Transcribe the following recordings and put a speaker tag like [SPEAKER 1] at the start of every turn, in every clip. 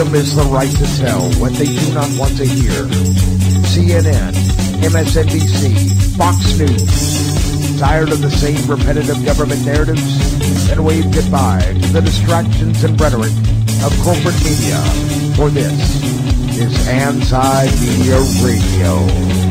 [SPEAKER 1] Freedom is the right to tell what they do not want to hear. CNN, MSNBC, Fox News. Tired of the same repetitive government narratives? Then wave goodbye to the distractions and rhetoric of corporate media. For this is Anti-Media Radio.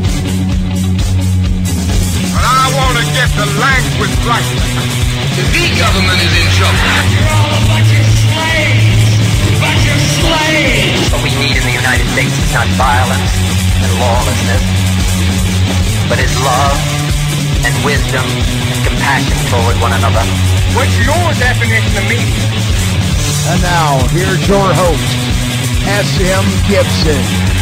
[SPEAKER 2] And I want to get the language right. The government is in trouble.
[SPEAKER 3] You're all a bunch of slaves! Bunch of slaves!
[SPEAKER 4] What we need in the United States is not violence and lawlessness, but is love and wisdom and compassion toward one another.
[SPEAKER 2] What's your definition of media?
[SPEAKER 1] And now, here's your host, S.M. Gibson.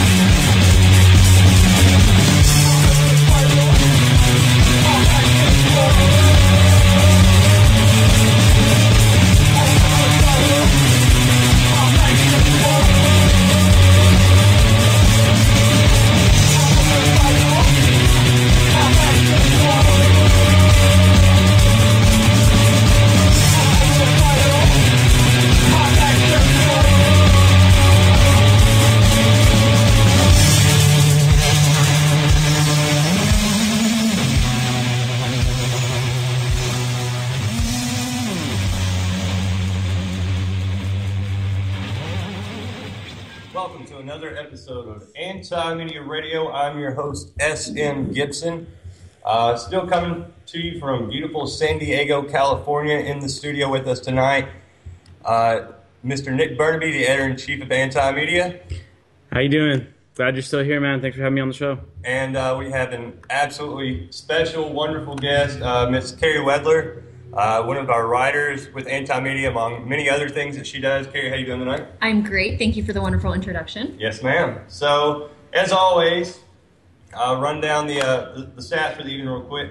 [SPEAKER 5] Welcome to another episode of Anti-Media Radio. I'm your host, S.M. Gibson. Still coming to you from beautiful San Diego, California. In the studio with us tonight, Mr. Nick Burnaby, the editor-in-chief of Anti-Media.
[SPEAKER 6] How you doing? Glad you're still here, man. Thanks for having me on the show.
[SPEAKER 5] And we have an absolutely special, wonderful guest, Miss Carrie Wedler. One of our writers with Anti-Media, among many other things that she does. Carrie, how you doing tonight?
[SPEAKER 7] I'm great. Thank you for the wonderful introduction.
[SPEAKER 5] Yes, ma'am. So, as always, I'll run down the stats for the evening real quick.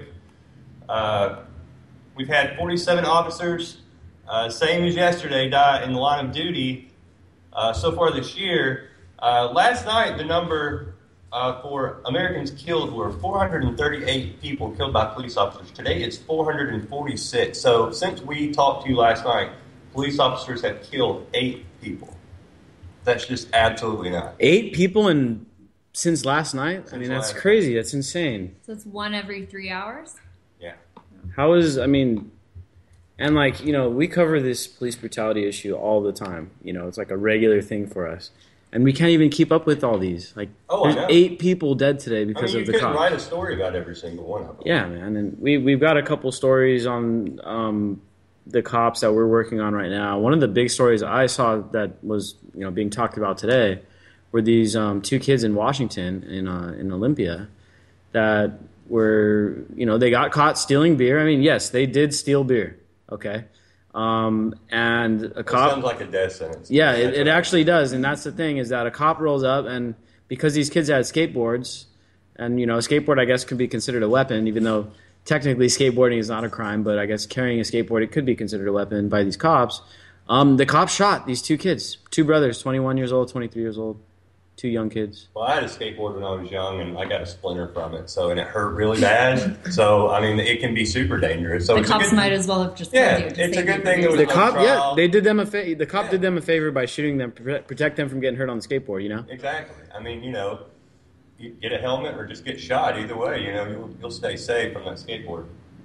[SPEAKER 5] We've had 47 officers, same as yesterday, die in the line of duty so far this year. Last night, the number for Americans killed were 438 people killed by police officers. Today it's 446. So since we talked to you last night, police officers have killed 8 people. That's just absolutely nuts.
[SPEAKER 6] 8 people since last night? I mean, that's crazy. That's insane.
[SPEAKER 7] So it's 1 every 3 hours?
[SPEAKER 5] Yeah.
[SPEAKER 6] And like, we cover this police brutality issue all the time. It's like a regular thing for us. And we can't even keep up with all these. Like, there's 8 people dead today because of the cops.
[SPEAKER 5] You couldn't write a story about every single one of them.
[SPEAKER 6] Yeah, man. And we've got a couple stories on the cops that we're working on right now. One of the big stories I saw that was being talked about today were these 2 kids in Washington in Olympia that were they got caught stealing beer. I mean, yes, they did steal beer. Okay. And a cop...
[SPEAKER 5] sounds like a death sentence.
[SPEAKER 6] Yeah, it actually does. And that's the thing, is that a cop rolls up, and because these kids had skateboards, and, a skateboard, I guess, could be considered a weapon, even though technically skateboarding is not a crime, but I guess carrying a skateboard, it could be considered a weapon by these cops. The cops shot these 2 kids, 2 brothers, 21 years old, 23 years old. 2 young kids.
[SPEAKER 5] Well, I had a skateboard when I was young, and I got a splinter from it, and it hurt really bad. So, I mean, it can be super dangerous. So
[SPEAKER 7] the cops might as well have just killed you.
[SPEAKER 5] It's a good thing there was
[SPEAKER 6] the cop. Yeah, they did them the cop did them a favor by shooting them, protect them from getting hurt on the skateboard.
[SPEAKER 5] Exactly. I mean, you get a helmet or just get shot. Either way, you'll stay safe from that skateboard.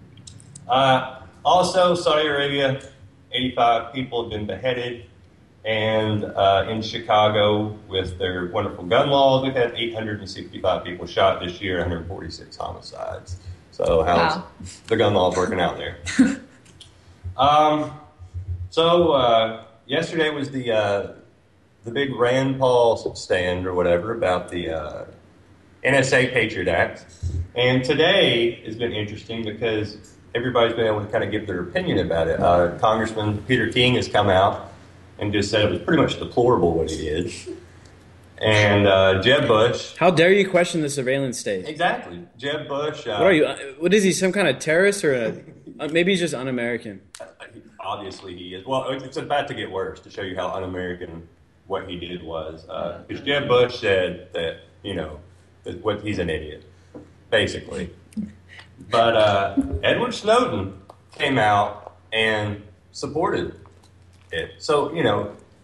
[SPEAKER 5] Also, Saudi Arabia, 85 people have been beheaded. And in Chicago, with their wonderful gun laws, we've had 865 people shot this year, 146 homicides. So how's the gun laws working out there? Yesterday was the big Rand Paul stand or whatever about the NSA Patriot Act. And today has been interesting because everybody's been able to kind of give their opinion about it. Congressman Peter King has come out and just said it was pretty much deplorable what he did. And Jeb Bush...
[SPEAKER 6] How dare you question the surveillance state?
[SPEAKER 5] Exactly. Jeb Bush...
[SPEAKER 6] what are you? What is he, some kind of terrorist or maybe he's just un-American?
[SPEAKER 5] Obviously he is. Well, it's about to get worse to show you how un-American what he did was. Because Jeb Bush said that, he's an idiot, basically. But Edward Snowden came out and supported it. So,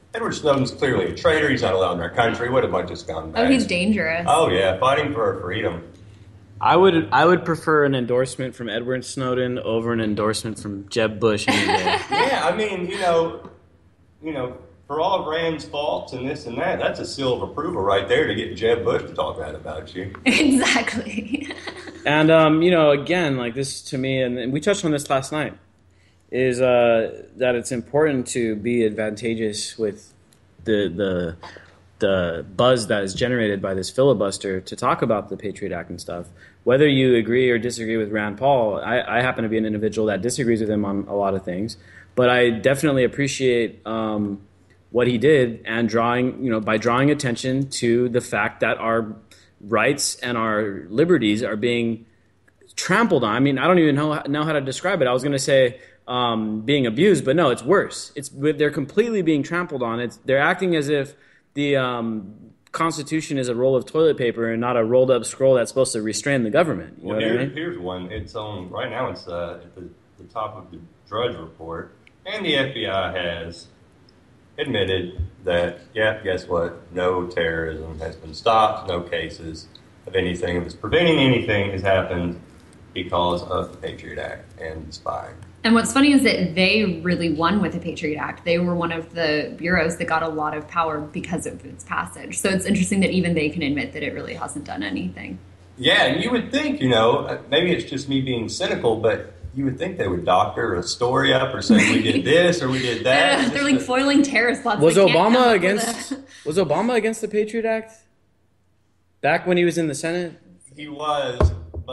[SPEAKER 5] Edward Snowden's clearly a traitor. He's not allowed in our country. What a bunch of scumbags.
[SPEAKER 7] Oh, he's dangerous.
[SPEAKER 5] Oh, yeah, fighting for our freedom.
[SPEAKER 6] I would prefer an endorsement from Edward Snowden over an endorsement from Jeb Bush any day.
[SPEAKER 5] Yeah, I mean, you know, for all of Rand's faults and this and that, that's a seal of approval right there to get Jeb Bush to talk bad about you.
[SPEAKER 7] Exactly.
[SPEAKER 6] And, again, like this to me, and we touched on this last night, is that it's important to be advantageous with the buzz that is generated by this filibuster to talk about the Patriot Act and stuff. Whether you agree or disagree with Rand Paul, I happen to be an individual that disagrees with him on a lot of things, but I definitely appreciate what he did and by drawing attention to the fact that our rights and our liberties are being trampled on. I mean, I don't even know how to describe it. I was going to say being abused, but no, it's worse. They're completely being trampled on. They're acting as if the Constitution is a roll of toilet paper and not a rolled up scroll that's supposed to restrain the government. You know what I mean?
[SPEAKER 5] Here's one. It's on right now. It's at the top of the Drudge Report, and the FBI has admitted that, yeah, guess what? No terrorism has been stopped. No cases of anything that's preventing anything has happened because of the Patriot Act and spying.
[SPEAKER 7] And what's funny is that they really won with the Patriot Act. They were one of the bureaus that got a lot of power because of its passage. So it's interesting that even they can admit that it really hasn't done anything.
[SPEAKER 5] Yeah, and you would think, maybe it's just me being cynical, but you would think they would doctor a story up or say we did this or we did that.
[SPEAKER 7] They're like foiling terrorist plots.
[SPEAKER 6] Was Obama against the Patriot Act back when he was in the Senate?
[SPEAKER 5] He was,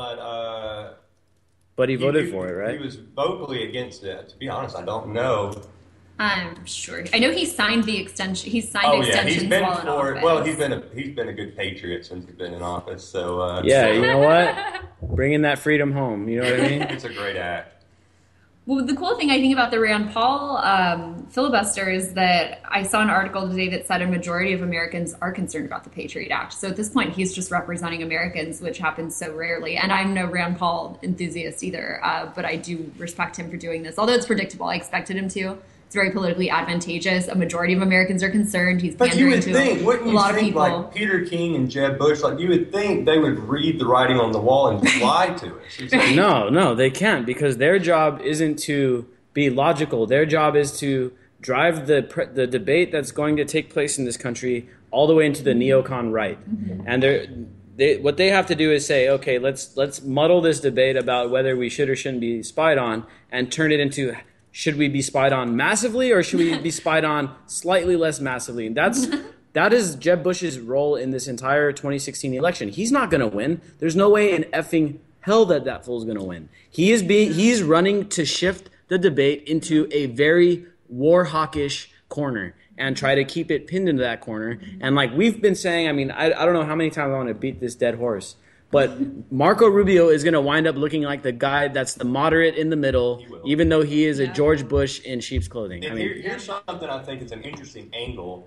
[SPEAKER 5] but
[SPEAKER 6] he voted for it, right?
[SPEAKER 5] He was vocally against it. To be honest, I don't know.
[SPEAKER 7] I'm sure. I know he signed the extension. He's signed extensions
[SPEAKER 5] he's been
[SPEAKER 7] while in office.
[SPEAKER 5] Well, he's been a good patriot since he's been in office. So
[SPEAKER 6] yeah, you know what? Bringing that freedom home. You know what I mean?
[SPEAKER 5] It's a great act.
[SPEAKER 7] Well, the cool thing I think about the Rand Paul filibuster is that I saw an article today that said a majority of Americans are concerned about the Patriot Act. So at this point, he's just representing Americans, which happens so rarely. And I'm no Rand Paul enthusiast either, but I do respect him for doing this. Although it's predictable, I expected him to. It's very politically advantageous. A majority of Americans are concerned. He's pandering to a lot of people.
[SPEAKER 5] Like Peter King and Jeb Bush, like you would think they would read the writing on the wall and lie to us.
[SPEAKER 6] Like, no, they can't, because their job isn't to be logical. Their job is to drive the debate that's going to take place in this country all the way into the neocon right. Mm-hmm. And what they have to do is say, okay, let's muddle this debate about whether we should or shouldn't be spied on and turn it into, should we be spied on massively or should we be spied on slightly less massively? And that is Jeb Bush's role in this entire 2016 election. He's not going to win. There's no way in effing hell that fool's going to win. He's running to shift the debate into a very war hawkish corner and try to keep it pinned into that corner. And like we've been saying, I mean, I don't know how many times I want to beat this dead horse, but Marco Rubio is going to wind up looking like the guy that's the moderate in the middle, even though he is a George Bush in sheep's clothing.
[SPEAKER 5] And here's something I think is an interesting angle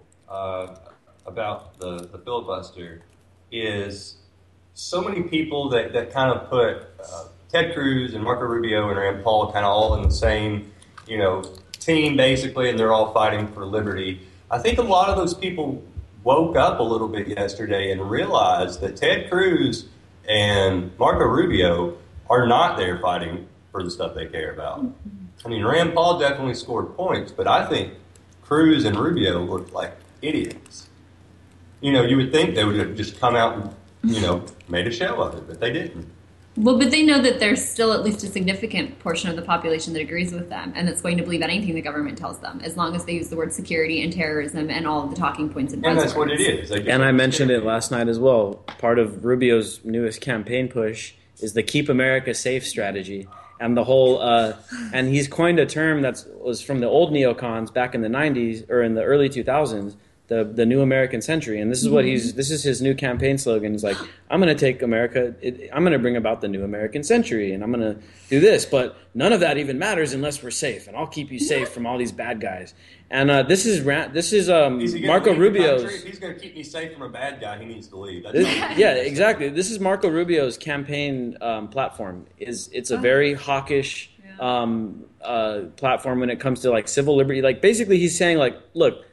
[SPEAKER 5] about the filibuster is so many people that kind of put Ted Cruz and Marco Rubio and Rand Paul kind of all in the same, team basically, and they're all fighting for liberty. I think a lot of those people woke up a little bit yesterday and realized that Ted Cruz and Marco Rubio are not there fighting for the stuff they care about. I mean, Rand Paul definitely scored points, but I think Cruz and Rubio looked like idiots. You would think they would have just come out and, made a show of it, but they didn't.
[SPEAKER 7] Well, but they know that there's still at least a significant portion of the population that agrees with them and that's going to believe anything the government tells them, as long as they use the word security and terrorism and all of the talking points and buzzwords.
[SPEAKER 5] And that's what it is.
[SPEAKER 6] And I mentioned it last night as well. Part of Rubio's newest campaign push is the Keep America Safe strategy. And the whole, and he's coined a term that was from the old neocons back in the 90s or in the early 2000s, the new American century. And this is what this is his new campaign slogan. He's like, I'm going to take America, I'm going to bring about the new American century and I'm going to do this, but none of that even matters unless we're safe. And I'll keep you safe from all these bad guys. And this is Marco Rubio's.
[SPEAKER 5] If he's going to keep me safe from a bad guy, he needs to leave.
[SPEAKER 6] Yeah, exactly. This is Marco Rubio's campaign platform. It's a very hawkish platform when it comes to like civil liberty. Like basically he's saying like, look,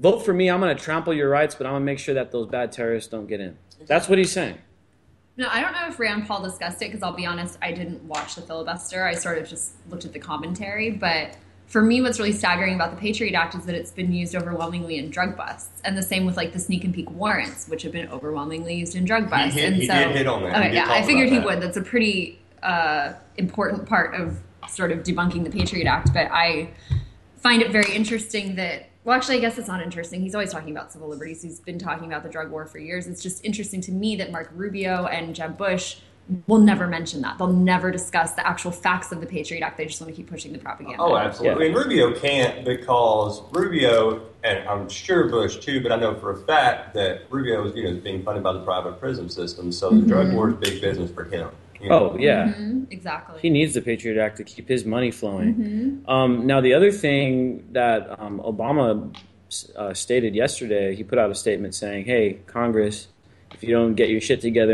[SPEAKER 6] vote for me. I'm going to trample your rights, but I'm going to make sure that those bad terrorists don't get in. That's what he's saying.
[SPEAKER 7] No, I don't know if Rand Paul discussed it because I'll be honest, I didn't watch the filibuster. I sort of just looked at the commentary. But for me, what's really staggering about the Patriot Act is that it's been used overwhelmingly in drug busts. And the same with like the sneak and peek warrants, which have been overwhelmingly used in drug busts.
[SPEAKER 5] He did hit on that.
[SPEAKER 7] Okay, yeah, I figured he would. That's a pretty important part of sort of debunking the Patriot Act. But I find it very interesting that, well, actually, I guess it's not interesting. He's always talking about civil liberties. He's been talking about the drug war for years. It's just interesting to me that Marco Rubio and Jeb Bush will never mention that. They'll never discuss the actual facts of the Patriot Act. They just want to keep pushing the propaganda.
[SPEAKER 5] Oh, absolutely. Yeah. I mean, Rubio can't because Rubio, and I'm sure Bush too, but I know for a fact that Rubio is being funded by the private prison system, so the drug war is big business for him.
[SPEAKER 6] Oh, yeah.
[SPEAKER 7] Mm-hmm. Exactly.
[SPEAKER 6] He needs the Patriot Act to keep his money flowing. Now, the other thing that Obama stated yesterday, he put out a statement saying, hey, Congress, if you don't get your shit together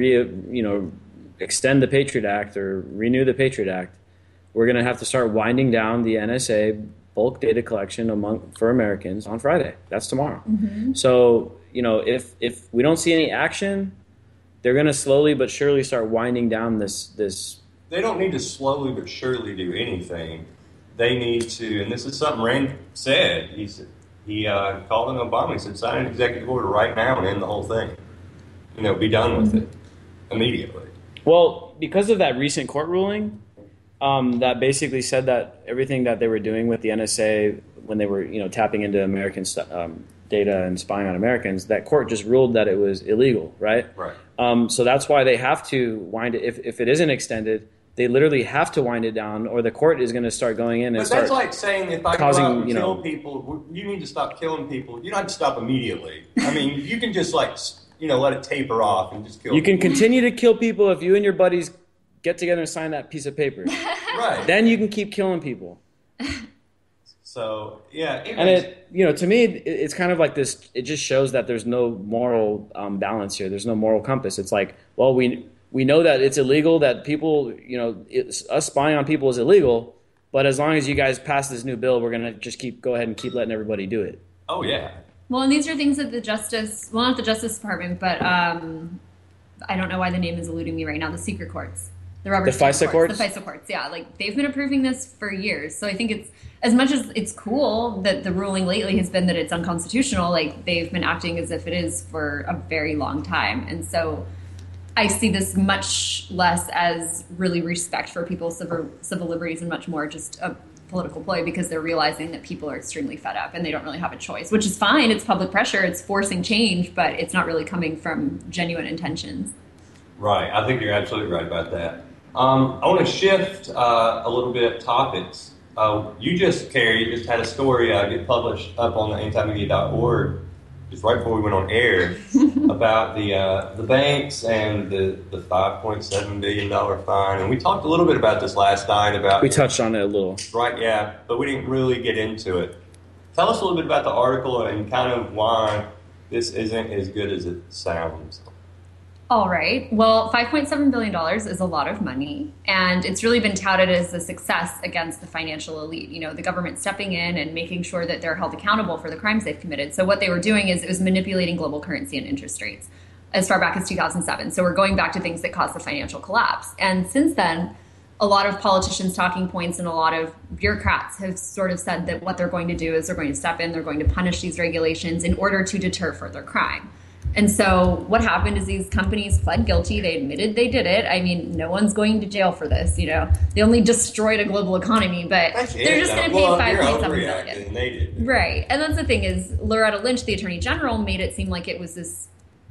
[SPEAKER 6] and extend the Patriot Act or renew the Patriot Act, we're going to have to start winding down the NSA bulk data collection for Americans on Friday. That's tomorrow. So, if we don't see any action, they're going to slowly but surely start winding down this.
[SPEAKER 5] They don't need to slowly but surely do anything. They need to, and this is something Rand said. He called on Obama. He said, sign an executive order right now and end the whole thing. Be done with it immediately.
[SPEAKER 6] Well, because of that recent court ruling that basically said that everything that they were doing with the NSA when they were tapping into American data and spying on Americans, that court just ruled that it was illegal, right?
[SPEAKER 5] Right.
[SPEAKER 6] So that's why they have to wind it. If it isn't extended, they literally have to wind it down, or the court is going to start going in and
[SPEAKER 5] but
[SPEAKER 6] start.
[SPEAKER 5] That's like saying if I go out and kill people, you need to stop killing people. You don't have to stop immediately. I mean, you can just let it taper off and just kill.
[SPEAKER 6] You can continue to kill people if you and your buddies get together and sign that piece of paper.
[SPEAKER 5] Right.
[SPEAKER 6] Then you can keep killing people.
[SPEAKER 5] So, yeah.
[SPEAKER 6] And to me, it's kind of like this, it just shows that there's no moral balance here. There's no moral compass. It's like, well, we know that it's illegal, that people, us spying on people is illegal, but as long as you guys pass this new bill, we're going to just go ahead and keep letting everybody do it.
[SPEAKER 5] Oh, yeah.
[SPEAKER 7] Well, and these are things that not the Justice Department, but I don't know why the name is eluding me right now, the secret courts. The
[SPEAKER 6] FISA courts?
[SPEAKER 7] The FISA courts, yeah. Like, they've been approving this for years. So I think it's, as much as it's cool that the ruling lately has been that it's unconstitutional, like, they've been acting as if it is for a very long time. And so I see this much less as really respect for people's civil liberties and much more just a political ploy, because they're realizing that people are extremely fed up and they don't really have a choice, which is fine. It's public pressure. It's forcing change, but it's not really coming from genuine intentions.
[SPEAKER 5] Right. I think you're absolutely right about that. I want to shift a little bit topics. You just had a story get published up on the antimedia.org just right before we went on air about the banks and the $5.7 billion fine. And we talked a little bit about this last night.
[SPEAKER 6] We touched on it a little.
[SPEAKER 5] Right, yeah, but we didn't really get into it. Tell us a little bit about the article and kind of why this isn't as good as it sounds.
[SPEAKER 7] All right. Well, $5.7 billion is a lot of money, and it's really been touted as a success against the financial elite. The government stepping in and making sure that they're held accountable for the crimes they've committed. So what they were doing is it was manipulating global currency and interest rates as far back as 2007. So we're going back to things that caused the financial collapse. And since then, a lot of politicians' talking points and a lot of bureaucrats have sort of said that what they're going to do is they're going to step in, they're going to punish these regulations in order to deter further crime. And so what happened is these companies pled guilty. They admitted they did it. I mean, no one's going to jail for this. They only destroyed a global economy, but they're just going to pay $5.7 billion.
[SPEAKER 5] They did.
[SPEAKER 7] Right. And that's the thing is Loretta Lynch, the Attorney General, made it seem like it was this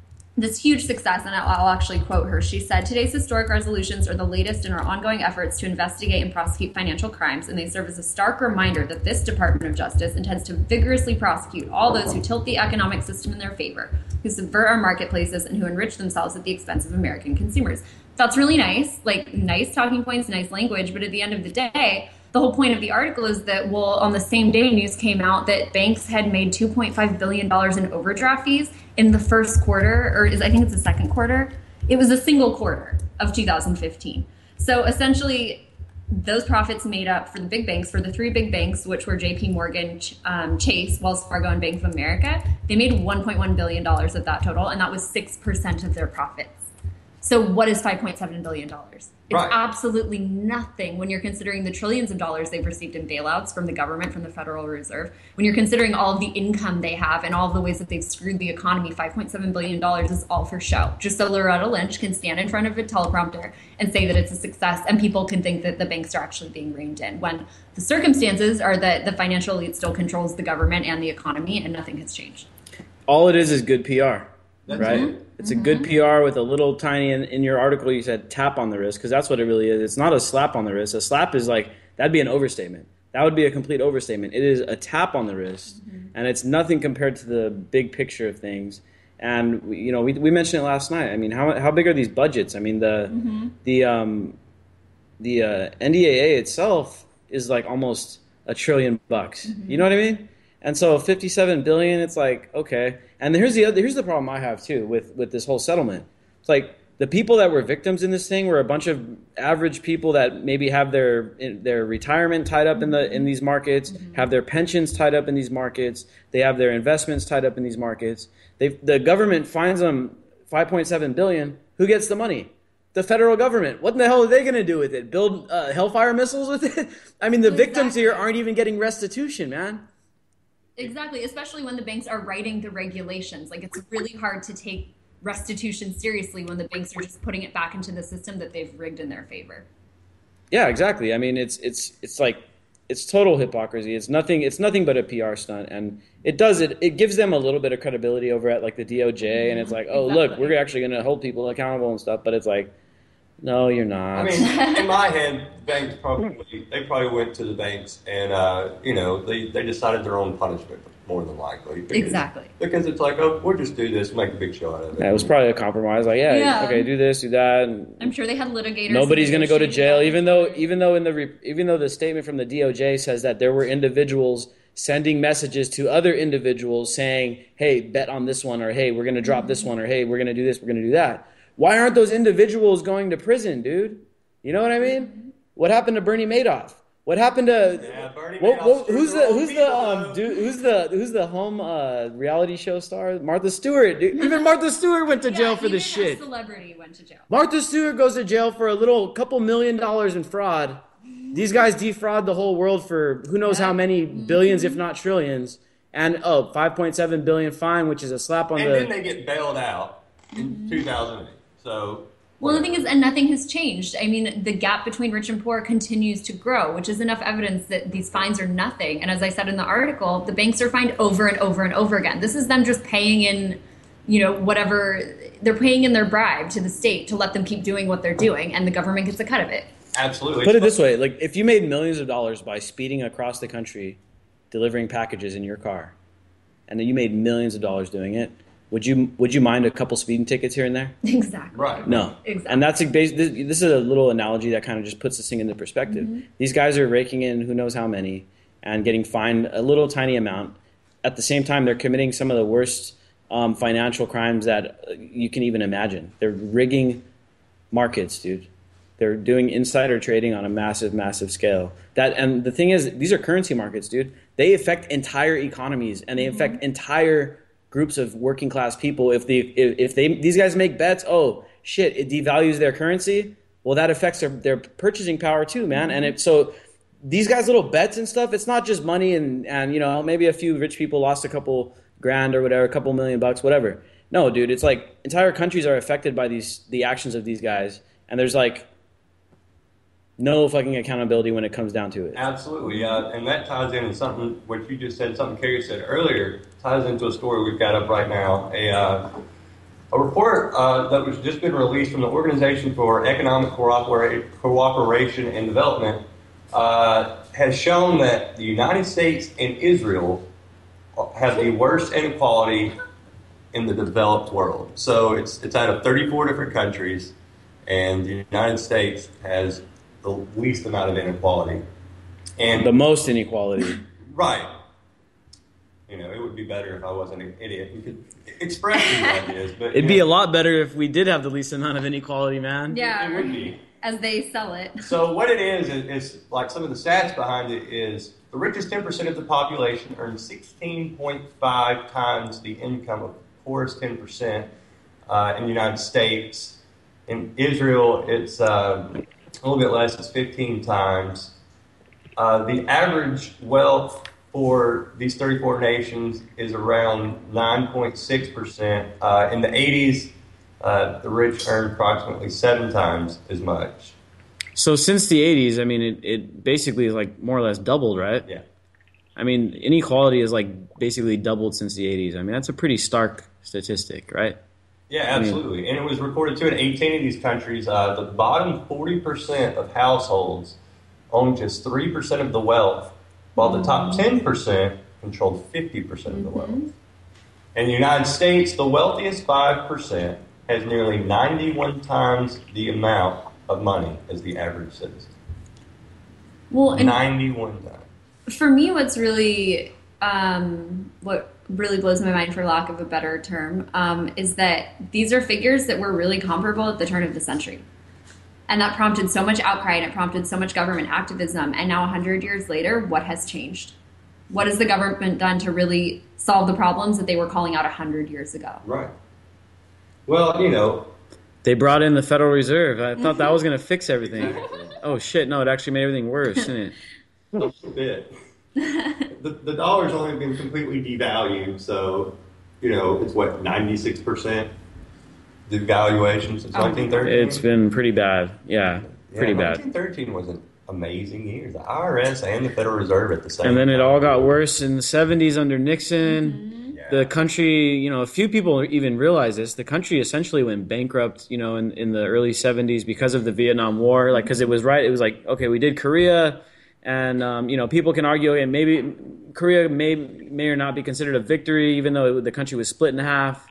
[SPEAKER 7] huge success, and I'll actually quote her. She said, "Today's historic resolutions are the latest in our ongoing efforts to investigate and prosecute financial crimes, and they serve as a stark reminder that this Department of Justice intends to vigorously prosecute all those who tilt the economic system in their favor, who subvert our marketplaces, and who enrich themselves at the expense of American consumers." That's really nice, nice talking points, nice language, but at the end of the day, the whole point of the article is that, well, on the same day, news came out that banks had made $2.5 billion in overdraft fees in the first quarter, or I think it's the second quarter. It was a single quarter of 2015. So essentially, those profits made up for the big banks, for the three big banks, which were JP Morgan, Chase, Wells Fargo, and Bank of America. They made $1.1 billion of that total, and that was 6% of their profits. So what is $5.7 billion? It's
[SPEAKER 5] Right.
[SPEAKER 7] absolutely nothing when you're considering the trillions of dollars they've received in bailouts from the government, from the Federal Reserve. When you're considering all of the income they have and all of the ways that they've screwed the economy, $5.7 billion is all for show. Just so Loretta Lynch can stand in front of a teleprompter and say that it's a success, and people can think that the banks are actually being reined in, when the circumstances are that the financial elite still controls the government and the economy, and nothing has changed.
[SPEAKER 6] All it is good PR.
[SPEAKER 5] That's
[SPEAKER 6] right?
[SPEAKER 5] it.
[SPEAKER 6] It's a good PR with a little tiny, in your article you said tap on the wrist, because that's what it really is. It's not a slap on the wrist. A slap is like, that'd be an overstatement. That would be a complete overstatement. It is a tap on the wrist, and it's nothing compared to the big picture of things. And we mentioned it last night. I mean, how big are these budgets? I mean, the NDAA itself is like almost $1 trillion. You know what I mean? And so 57 billion, it's like, okay. And here's the problem I have too with this whole settlement. It's like the people that were victims in this thing were a bunch of average people that maybe have their retirement tied up in these markets, have their pensions tied up in these markets, they have their investments tied up in these markets. The government fines them 5.7 billion. Who gets the money? The federal government. What the hell are they going to do with it? Build Hellfire missiles with it? I mean, the victims here aren't even getting restitution, man.
[SPEAKER 7] Exactly, especially when the banks are writing the regulations. Like, it's really hard to take restitution seriously when the banks are just putting it back into the system that they've rigged in their favor.
[SPEAKER 6] Yeah, exactly. I mean, it's like, it's total hypocrisy. It's nothing but a PR stunt, and it gives them a little bit of credibility over at like the DOJ, and it's like, oh,
[SPEAKER 7] exactly.
[SPEAKER 6] look, we're actually going to hold people accountable and stuff. But it's like, no, you're not.
[SPEAKER 5] I mean, in my head, banks probably went to the banks and they decided their own punishment more than likely.
[SPEAKER 7] Exactly.
[SPEAKER 5] Because it's like, oh, we'll just do this, make a big show out of it.
[SPEAKER 6] Yeah, it was probably a compromise. Like, yeah, okay, do this, do that. And
[SPEAKER 7] I'm sure they had litigators.
[SPEAKER 6] nobody's going to go to jail, even though the statement from the DOJ says that there were individuals sending messages to other individuals saying, hey, bet on this one, or hey, we're going to drop this one, or hey, we're going to do this, we're going to do that. Why aren't those individuals going to prison, dude? You know what I mean? What happened to Bernie Madoff? What happened to
[SPEAKER 5] Bernie Madoff?
[SPEAKER 6] who's the home reality show star? Martha Stewart. Dude. Even Martha Stewart went to jail for this shit.
[SPEAKER 7] A celebrity went to jail.
[SPEAKER 6] Martha Stewart goes to jail for a couple $1 million in fraud. These guys defraud the whole world for who knows how many billions, if not trillions. And 5.7 billion fine, which is a slap on
[SPEAKER 5] and then they get bailed out in 2008. So.
[SPEAKER 7] Well, the thing is, and nothing has changed. I mean, the gap between rich and poor continues to grow, which is enough evidence that these fines are nothing. And as I said in the article, the banks are fined over and over and over again. This is them just paying in, whatever, they're paying in their bribe to the state to let them keep doing what they're doing, and the government gets a cut of it.
[SPEAKER 5] Absolutely.
[SPEAKER 6] Put it this way, like if you made millions of dollars by speeding across the country, delivering packages in your car, and then you made millions of dollars doing it, would you mind a couple speeding tickets here and there?
[SPEAKER 7] Exactly.
[SPEAKER 5] Right.
[SPEAKER 7] No. Exactly.
[SPEAKER 6] And that's this is a little analogy that kind of just puts this thing into perspective. Mm-hmm. These guys are raking in who knows how many and getting fined a little tiny amount. At the same time, they're committing some of the worst financial crimes that you can even imagine. They're rigging markets, dude. They're doing insider trading on a massive, massive scale. And the thing is, these are currency markets, dude. They affect entire economies, and they affect entire groups of working class people. If these guys make bets, oh shit, it devalues their currency. Well, that affects their purchasing power too, man. And so these guys' little bets and stuff, it's not just money and maybe a few rich people lost a couple grand or whatever, a couple $1 million, whatever. No, dude, it's like entire countries are affected by the actions of these guys, and there's like no fucking accountability when it comes down to it.
[SPEAKER 5] Absolutely, and that ties in with something what you just said, something Carrie said earlier, ties into a story we've got up right now. A report that was just been released from the Organization for Economic Cooperation and Development has shown that the United States and Israel have the worst inequality in the developed world. So it's out of 34 different countries, and the United States has the least amount of inequality. And
[SPEAKER 6] the most inequality.
[SPEAKER 5] Right. It would be better if I wasn't an idiot who could express these ideas. But
[SPEAKER 6] it'd be a lot better if we did have the least amount of inequality, man.
[SPEAKER 7] Yeah.
[SPEAKER 5] It would be.
[SPEAKER 7] as they sell it.
[SPEAKER 5] So what it is like some of the stats behind it is the richest 10% of the population earn 16.5 times the income of the poorest 10% in the United States. In Israel, it's a little bit less, it's 15 times. The average wealth for these 34 nations is around 9.6%. In the 80s, the rich earned approximately 7 times as much.
[SPEAKER 6] So since the 80s, I mean, it basically is like more or less doubled, right?
[SPEAKER 5] Yeah.
[SPEAKER 6] I mean, inequality is like basically doubled since the 80s. I mean, that's a pretty stark statistic, right?
[SPEAKER 5] Yeah, absolutely. And it was recorded too in 18 of these countries. The bottom 40% of households own just 3% of the wealth, while the top 10% controlled 50% of the wealth. In the United States, the wealthiest 5% has nearly 91 times the amount of money as the average citizen.
[SPEAKER 7] Well,
[SPEAKER 5] 91 times.
[SPEAKER 7] For me, what's really what really blows my mind, for lack of a better term, is that these are figures that were really comparable at the turn of the century. And that prompted so much outcry and it prompted so much government activism. And now 100 years later, what has changed? What has the government done to really solve the problems that they were calling out 100 years ago?
[SPEAKER 5] Right. Well, you know.
[SPEAKER 6] They brought in the Federal Reserve. I thought that was going to fix everything. Exactly. Oh, shit. No, it actually made everything worse, didn't it?
[SPEAKER 5] A little bit. The dollar's only been completely devalued, so, you know, it's what, 96% devaluation since 1913?
[SPEAKER 6] It's been pretty bad. Yeah, pretty bad.
[SPEAKER 5] 1913 was an amazing year. The IRS and the Federal Reserve at the same time.
[SPEAKER 6] And then it all got worse in the 70s under Nixon.
[SPEAKER 7] Mm-hmm.
[SPEAKER 5] Yeah.
[SPEAKER 6] The country, you know, a few people even realize this. The country essentially went bankrupt, you know, in the early 70s because of the Vietnam War. Like, because it was like, okay, we did Korea. And, you know, people can argue, and maybe Korea may or not be considered a victory, even though the country was split in half.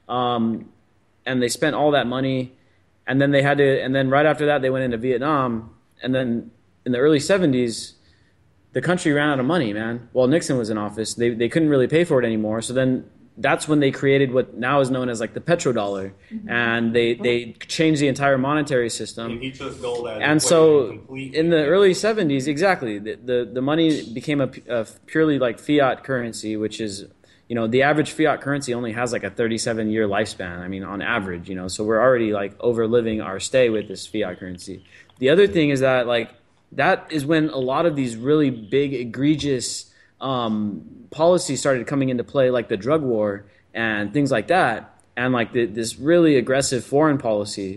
[SPEAKER 6] And they spent all that money. And then and right after that, they went into Vietnam. And then in the early 70s, the country ran out of money, man. While Nixon was in office, they couldn't really pay for it anymore. So then that's when they created what now is known as like the petrodollar. Mm-hmm. And they changed the entire monetary system.
[SPEAKER 5] And he took gold out of
[SPEAKER 6] and so in the early 70s, exactly, the money became a purely like fiat currency, which is, you know, the average fiat currency only has like a 37-year lifespan. I mean, on average, you know, so we're already like overliving our stay with this fiat currency. The other thing is that like that is when a lot of these really big, egregious policies started coming into play, like the drug war and things like that, and like this really aggressive foreign policy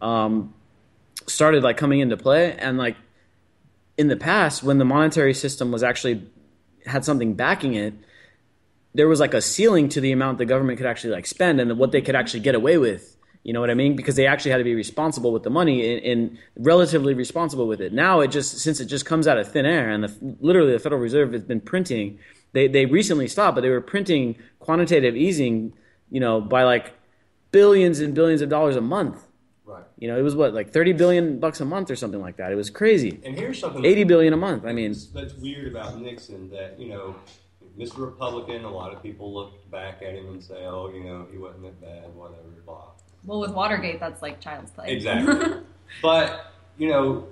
[SPEAKER 6] started like coming into play. And like in the past, when the monetary system was actually had something backing it, there was like a ceiling to the amount the government could actually like spend and what they could actually get away with. You know what I mean? Because they actually had to be responsible with the money and relatively responsible with it. Now since it just comes out of thin air, and literally the Federal Reserve has been printing. They recently stopped, but they were printing quantitative easing, you know, by like billions and billions of dollars a month.
[SPEAKER 5] Right.
[SPEAKER 6] You know, it was what, like $30 billion a month or something like that. It was crazy.
[SPEAKER 5] And here's something
[SPEAKER 6] $80 billion a month. I mean,
[SPEAKER 5] that's weird about Nixon, that, you know, Mr. Republican, a lot of people look back at him and say, oh, you know, he wasn't that bad, whatever, blah.
[SPEAKER 7] Well, with Watergate, that's like child's play.
[SPEAKER 5] Exactly. But, you know,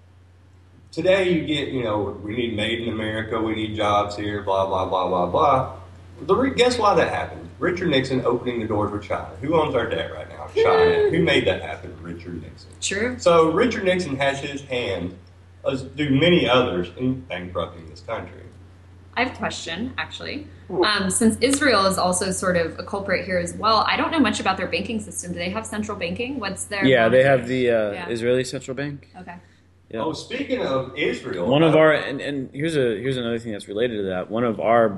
[SPEAKER 5] today you get, you know, we need made in America, we need jobs here, blah, blah, blah, blah, blah. Guess why that happened? Richard Nixon opening the doors with China. Who owns our debt right now? China. Who made that happen? Richard Nixon.
[SPEAKER 7] True.
[SPEAKER 5] So Richard Nixon has his hand, as do many others, in bankrupting this country.
[SPEAKER 7] I have a question, actually. Since Israel is also sort of a culprit here as well, I don't know much about their banking system. Do they have central banking? What's their...
[SPEAKER 6] Yeah, they have the Israeli Central Bank.
[SPEAKER 7] Okay.
[SPEAKER 6] Yeah.
[SPEAKER 5] Oh, speaking of Israel...
[SPEAKER 6] One of our... And here's another thing that's related to that. One of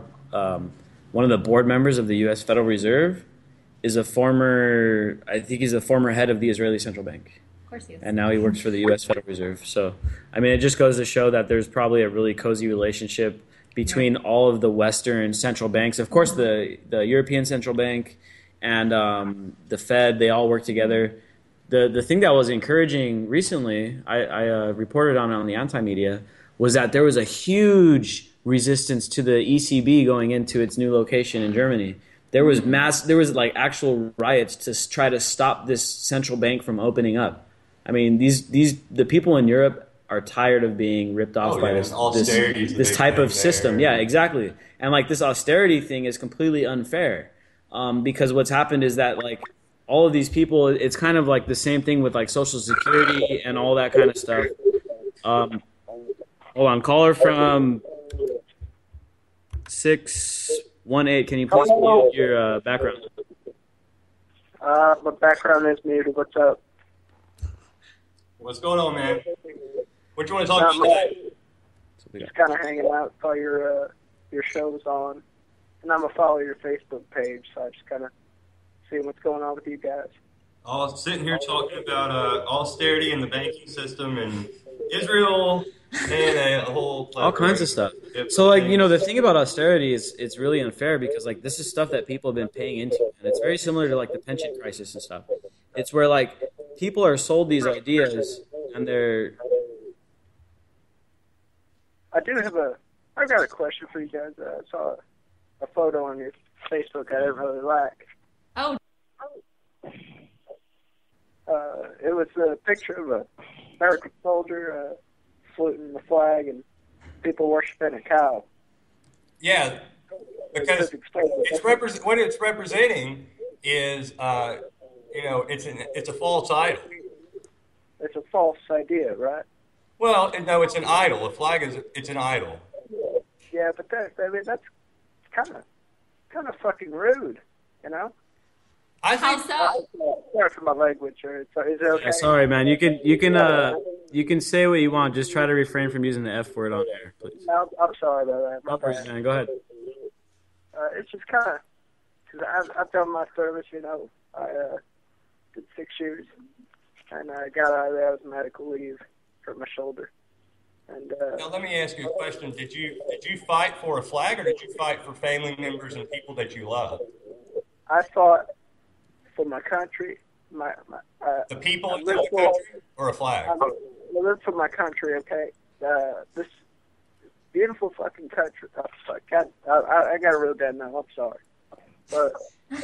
[SPEAKER 6] the board members of the U.S. Federal Reserve is I think he's the former head of the Israeli Central Bank.
[SPEAKER 7] Of course he is.
[SPEAKER 6] And now he works for the U.S. Federal Reserve. So, I mean, it just goes to show that there's probably a really cozy relationship between all of the Western central banks. Of course, the European Central Bank and the Fed, they all work together. The thing that was encouraging recently, I reported on the anti-media, was that there was a huge resistance to the ECB going into its new location in Germany. There was like actual riots to try to stop this central bank from opening up. I mean, the people in Europe are tired of being ripped off by this type of system. Yeah, exactly. And like this austerity thing is completely unfair, because what's happened is that like all of these people, it's kind of like the same thing with like Social Security and all that kind of stuff. Hold on, caller from 618. Can you please mute your background?
[SPEAKER 8] My background is muted. What's up?
[SPEAKER 5] What's going on, man? What you want to talk about?
[SPEAKER 8] Just kind of hanging out. Saw your show was on, and I'm gonna follow your Facebook page. So I just kind of seeing what's going on with you guys.
[SPEAKER 5] I was sitting here talking about austerity in the banking system and Israel and a whole
[SPEAKER 6] all kinds of stuff. So like, you know, the thing about austerity is it's really unfair because like this is stuff that people have been paying into, and it's very similar to like the pension crisis and stuff. It's where like people are sold these ideas and they're.
[SPEAKER 8] I've got a question for you guys. I saw a photo on your Facebook I didn't really like.
[SPEAKER 7] Oh.
[SPEAKER 8] It was a picture of a American soldier saluting the flag and people worshiping a cow.
[SPEAKER 5] Yeah, because what it's representing is, you know, it's a false idol.
[SPEAKER 8] It's a false idea, right?
[SPEAKER 5] Well, no, it's an idol. A flag it's an idol.
[SPEAKER 8] Yeah, but that's kind of fucking rude, you know.
[SPEAKER 5] I think.
[SPEAKER 7] How so?
[SPEAKER 8] Sorry for my language. Is it okay?
[SPEAKER 6] Yeah, sorry, man. You can say what you want. Just try to refrain from using the F word on air, please.
[SPEAKER 8] I'm sorry about that.
[SPEAKER 6] No worries, man. Go ahead.
[SPEAKER 8] It's just kind of because I've done my service. You know, I did 6 years, and I got out of there as medical leave for my shoulder. And
[SPEAKER 5] now let me ask you a question: Did you fight for a flag, or did you fight for family members and people that you love?
[SPEAKER 8] I fought for my country,
[SPEAKER 5] the people in the country, or a flag?
[SPEAKER 8] I live for my country. Okay, this beautiful fucking country. Oh, I got a real bad now. I'm sorry, but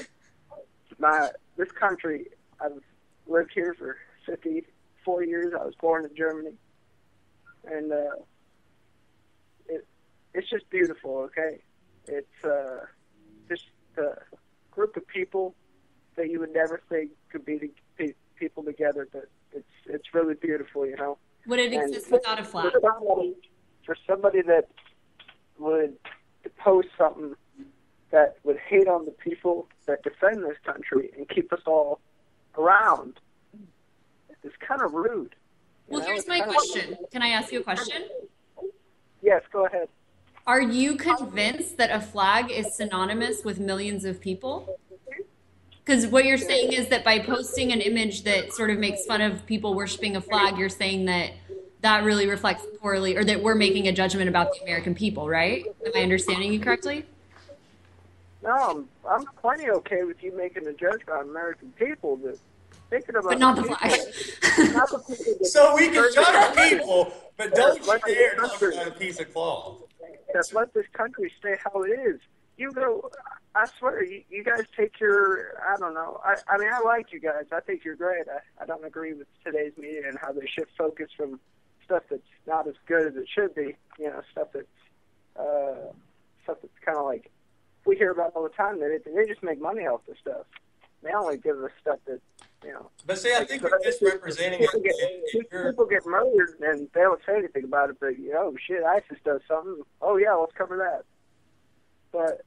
[SPEAKER 8] this country. I've lived here for 54 years. I was born in Germany, and it's just beautiful. Okay, it's just a group of people that you would never think could be people together, but it's really beautiful, you know.
[SPEAKER 7] Would it exist without a flag?
[SPEAKER 8] For somebody that would post something that would hate on the people that defend this country and keep us all around, it's kind of rude.
[SPEAKER 7] Well, here's my question. Can I ask you a question?
[SPEAKER 8] Yes, go ahead.
[SPEAKER 7] Are you convinced that a flag is synonymous with millions of people? Because what you're saying is that by posting an image that sort of makes fun of people worshiping a flag, you're saying that that really reflects poorly, or that we're making a judgment about the American people, right? Am I understanding you correctly?
[SPEAKER 8] No, I'm plenty okay with you making a judgment on American people,
[SPEAKER 7] but not the flag.
[SPEAKER 5] So we can judge people, but don't you dare talk about a piece of cloth.
[SPEAKER 8] Just let this country stay how it is. You go, I swear, you guys take your, I don't know. I mean, I like you guys. I think you're great. I don't agree with today's media and how they shift focus from stuff that's not as good as it should be. You know, stuff that's kind of like we hear about all the time. That they just make money off this stuff. They only give us stuff that, you know.
[SPEAKER 5] But see, I think you're misrepresenting it.
[SPEAKER 8] People get murdered and they don't say anything about it. But, you know, shit, ISIS does something. Oh, yeah, let's cover that. But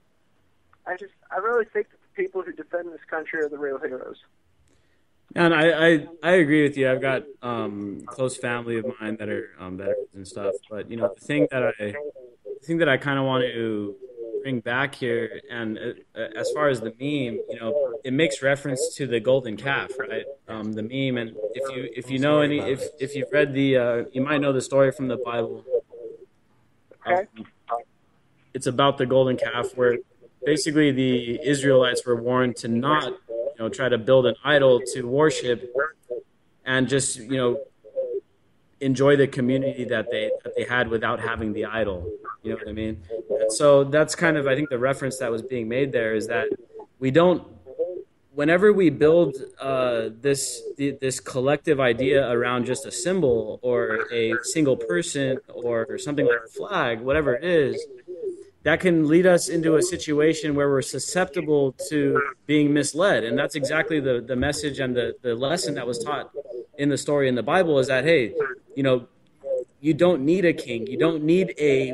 [SPEAKER 8] I really think that the people who defend this country are the real heroes.
[SPEAKER 6] And I agree with you. I've got close family of mine that are veterans and stuff. But you know, the thing that I kind of want to bring back here, and as far as the meme, you know, it makes reference to the golden calf, right? The meme, and if you know if you've read you might know the story from the Bible.
[SPEAKER 8] Okay.
[SPEAKER 6] It's about the golden calf, where basically the Israelites were warned to not, you know, try to build an idol to worship, and just, you know, enjoy the community that they had without having the idol. You know what I mean? And so that's kind of, I think, the reference that was being made there is that we don't whenever we build this collective idea around just a symbol or a single person or something like a flag, whatever it is, that can lead us into a situation where we're susceptible to being misled. And that's exactly the message and the lesson that was taught in the story in the Bible, is that, hey, you don't need a king. You don't need a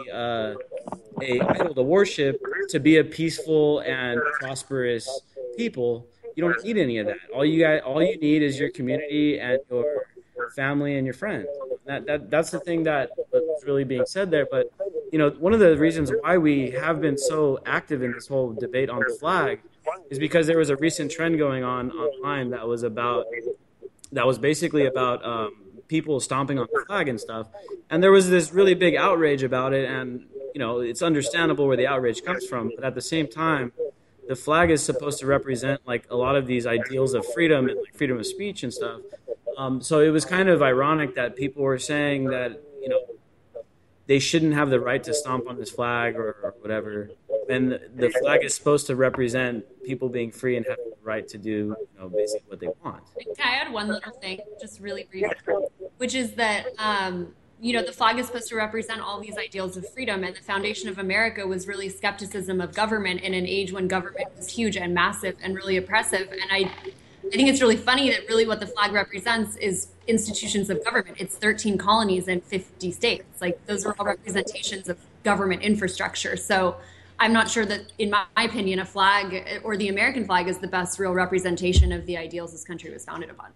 [SPEAKER 6] idol to worship to be a peaceful and prosperous people. You don't need any of that. All you need is your community and your family and your friends. That's the thing that was really being said there. But one of the reasons why we have been so active in this whole debate on the flag is because there was a recent trend going on online that was basically about people stomping on the flag and stuff. And there was this really big outrage about it, and it's understandable where the outrage comes from. But at the same time, the flag is supposed to represent like a lot of these ideals of freedom and like freedom of speech and stuff. So it was kind of ironic that people were saying that they shouldn't have the right to stomp on this flag or whatever. And the flag is supposed to represent people being free and having the right to do basically what they want.
[SPEAKER 7] Can I add one little thing, just really briefly, which is that the flag is supposed to represent all these ideals of freedom, and the foundation of America was really skepticism of government in an age when government was huge and massive and really oppressive. And I think it's really funny that really what the flag represents is institutions of government. It's 13 colonies and 50 states. Like, those are all representations of government infrastructure. So I'm not sure that, in my opinion, a flag or the American flag is the best real representation of the ideals this country was founded upon.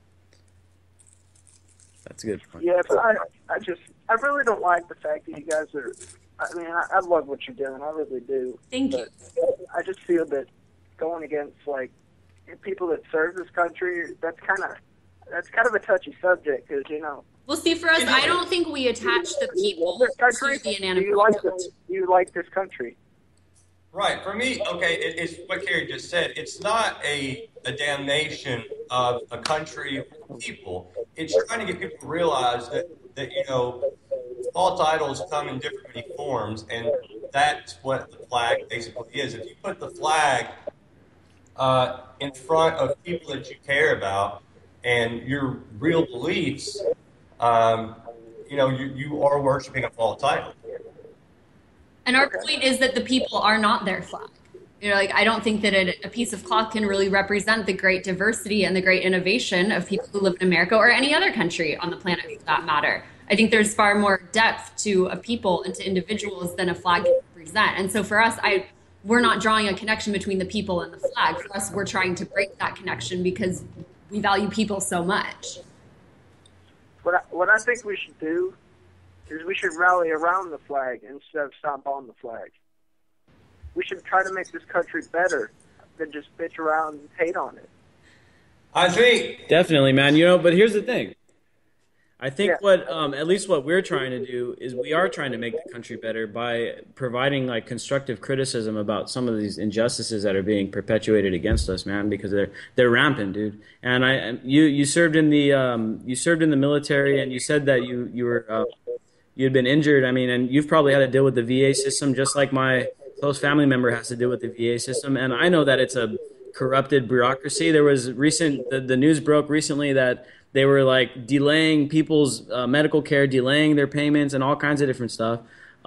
[SPEAKER 6] That's a good point.
[SPEAKER 8] Yeah, but I really don't like the fact that you guys are, I love what you're doing. I really do.
[SPEAKER 7] Thank you.
[SPEAKER 8] I just feel that going against, like, people that serve this country, that's kind of a touchy subject, because
[SPEAKER 7] Well, see, for us, I don't think we attach the people to the inanimate.
[SPEAKER 8] Do you like this country?
[SPEAKER 5] Right. For me, okay, it's what Carrie just said. It's not a damnation of a country or people. It's trying to get people to realize that all titles come in different many forms, and that's what the flag basically is. If you put the flag in front of people that you care about and your real beliefs, you are worshiping a false title.
[SPEAKER 7] And our point is that the people are not their flag. I don't think that a piece of cloth can really represent the great diversity and the great innovation of people who live in America or any other country on the planet, for that matter. I think there's far more depth to a people and to individuals than a flag can represent. And so for us, we're not drawing a connection between the people and the flag. For us, we're trying to break that connection because we value people so much.
[SPEAKER 8] What I think we should do is we should rally around the flag instead of stomp on the flag. We should try to make this country better than just bitch around and hate on it.
[SPEAKER 5] I think
[SPEAKER 6] definitely, man. But here's the thing. I think at least what we're trying to do is we are trying to make the country better by providing like constructive criticism about some of these injustices that are being perpetuated against us, man, because they're rampant, dude. And you served in the military, and you said that you'd been injured. And you've probably had to deal with the VA system just like my close family member has to deal with the VA system. And I know that it's a corrupted bureaucracy. There was the news broke recently that they were like delaying people's medical care, delaying their payments, and all kinds of different stuff.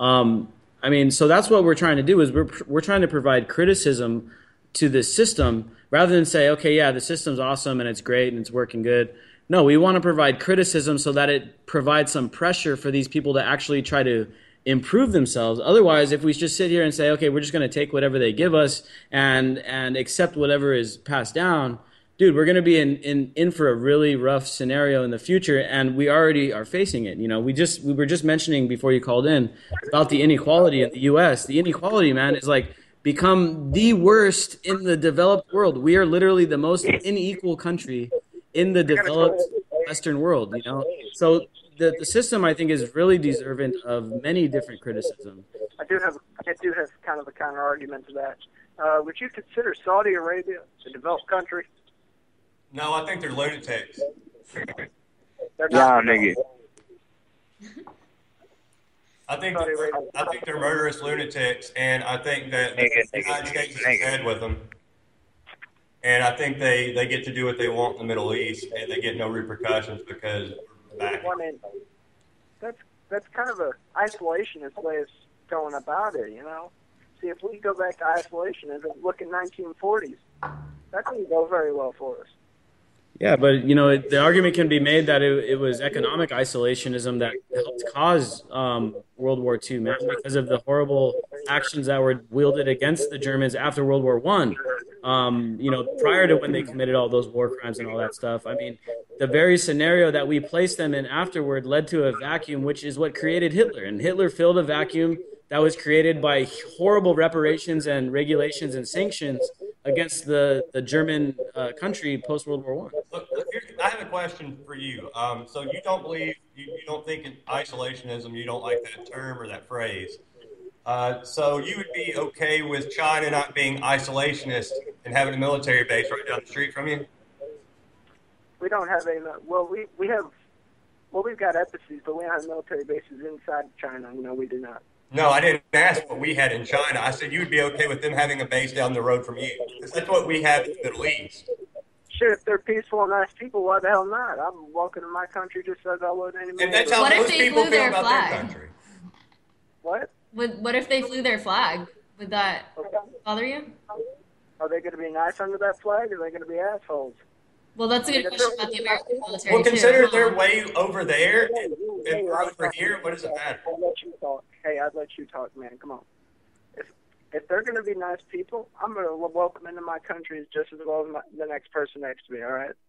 [SPEAKER 6] So that's what we're trying to do is we're trying to provide criticism to the system rather than say, okay, yeah, the system's awesome and it's great and it's working good. No, we want to provide criticism so that it provides some pressure for these people to actually try to improve themselves. Otherwise, if we just sit here and say, okay, we're just going to take whatever they give us and accept whatever is passed down, dude, we're going to be in for a really rough scenario in the future, and we already are facing it. We were just mentioning before you called in about the inequality in the U.S. The inequality, man, is like become the worst in the developed world. We are literally the most unequal country in the developed Western world. So the system, I think, is really deserving of many different criticisms.
[SPEAKER 8] I do have kind of a counter argument to that. Would you consider Saudi Arabia a developed country?
[SPEAKER 5] No, I think they're lunatics.
[SPEAKER 8] They're not.
[SPEAKER 9] Nigga.
[SPEAKER 5] I think they're murderous lunatics, and I think that the United States is in bed with them. and I think they get to do what they want in the Middle East, and they get no repercussions because we're back.
[SPEAKER 8] Well, I mean, that's kind of a isolationist way of going about it, you know. See, if we go back to isolationism, look at 1940s. That didn't go very well for us.
[SPEAKER 6] Yeah, but the argument can be made that it was economic isolationism that helped cause World War II, man, because of the horrible actions that were wielded against the Germans after World War I. Prior to when they committed all those war crimes and all that stuff. I mean, the very scenario that we placed them in afterward led to a vacuum, which is what created Hitler. And Hitler filled a vacuum that was created by horrible reparations and regulations and sanctions against the German country post World War I.
[SPEAKER 5] Look, I have a question for you. So you don't believe, you don't think in isolationism, you don't like that term or that phrase. So you would be okay with China not being isolationist and having a military base right down the street from you?
[SPEAKER 8] We don't have we've got embassies, but we don't have military bases inside China. No, we do not.
[SPEAKER 5] No, I didn't ask what we had in China. I said you would be okay with them having a base down the road from you. Because that's what we have in the Middle East.
[SPEAKER 8] Shit, if they're peaceful and nice people, why the hell not? I'm welcome to my country just as I would any.
[SPEAKER 5] And that's how most people feel about their country.
[SPEAKER 8] What?
[SPEAKER 7] What if they flew their flag? Would that bother you?
[SPEAKER 8] Are they going to be nice under that flag, or are they going to be assholes?
[SPEAKER 7] Well, that's a good question about the American military.
[SPEAKER 5] Well, consider they're way over there and we're over here. What does it matter?
[SPEAKER 8] I'll let you talk. Hey, I'd let you talk, man. Come on. If they're going to be nice people, I'm going to welcome them into my country just as well as the next person next to me. All right.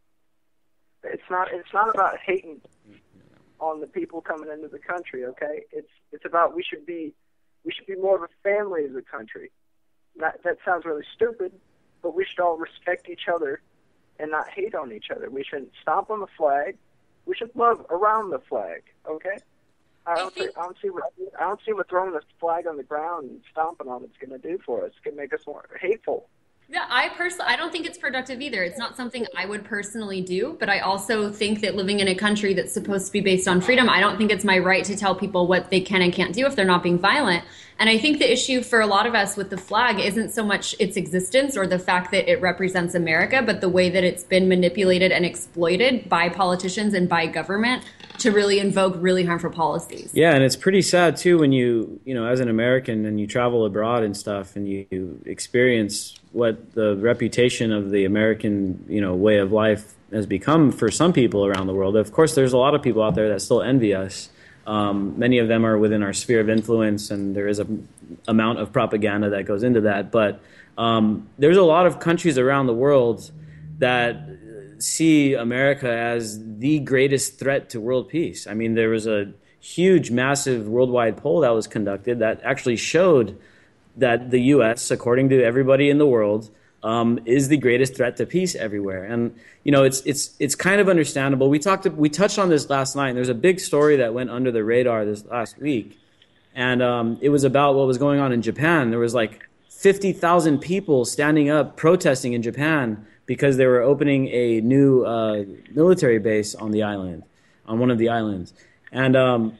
[SPEAKER 8] It's not about hating on the people coming into the country. Okay. It's about we should be more of a family as a country. That sounds really stupid, but we should all respect each other and not hate on each other. We shouldn't stomp on the flag. We should love around the flag. Okay. I don't see what throwing the flag on the ground and stomping on it's going to do for us. It's going to make us more hateful.
[SPEAKER 7] Yeah, I don't think it's productive either. It's not something I would personally do, but I also think that living in a country that's supposed to be based on freedom, I don't think it's my right to tell people what they can and can't do if they're not being violent. And I think the issue for a lot of us with the flag isn't so much its existence or the fact that it represents America, but the way that it's been manipulated and exploited by politicians and by government to really invoke really harmful policies.
[SPEAKER 6] Yeah, and it's pretty sad too when you as an American and you travel abroad and stuff and you experience what the reputation of the American, way of life has become for some people around the world. Of course, there's a lot of people out there that still envy us. Many of them are within our sphere of influence, and there is an amount of propaganda that goes into that. But there's a lot of countries around the world that see America as the greatest threat to world peace. I mean, there was a huge, massive worldwide poll that was conducted that actually showed that the U.S., according to everybody in the world, is the greatest threat to peace everywhere. And it's kind of understandable. We touched on this last night. And there's a big story that went under the radar this last week, and it was about what was going on in Japan. There was like 50,000 people standing up protesting in Japan because they were opening a new military base on one of the islands, and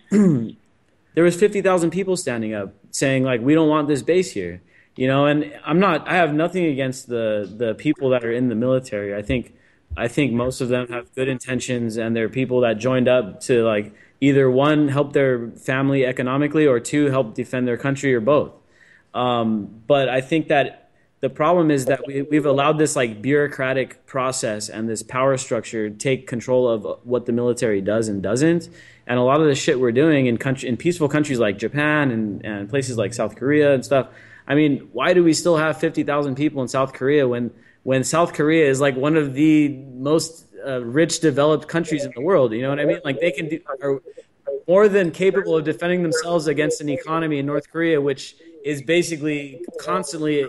[SPEAKER 6] there was 50,000 people standing up saying like, we don't want this base here. And I have nothing against the people that are in the military. I think most of them have good intentions, and they're people that joined up to like either one, help their family economically, or two, help defend their country, or both. But I think that the problem is that we've allowed this like bureaucratic process and this power structure take control of what the military does and doesn't. And a lot of the shit we're doing in peaceful countries like Japan and places like South Korea and stuff. I mean, why do we still have 50,000 people in South Korea when South Korea is like one of the most rich, developed countries in the world? You know what I mean? Like they are more than capable of defending themselves against an economy in North Korea, which is basically constantly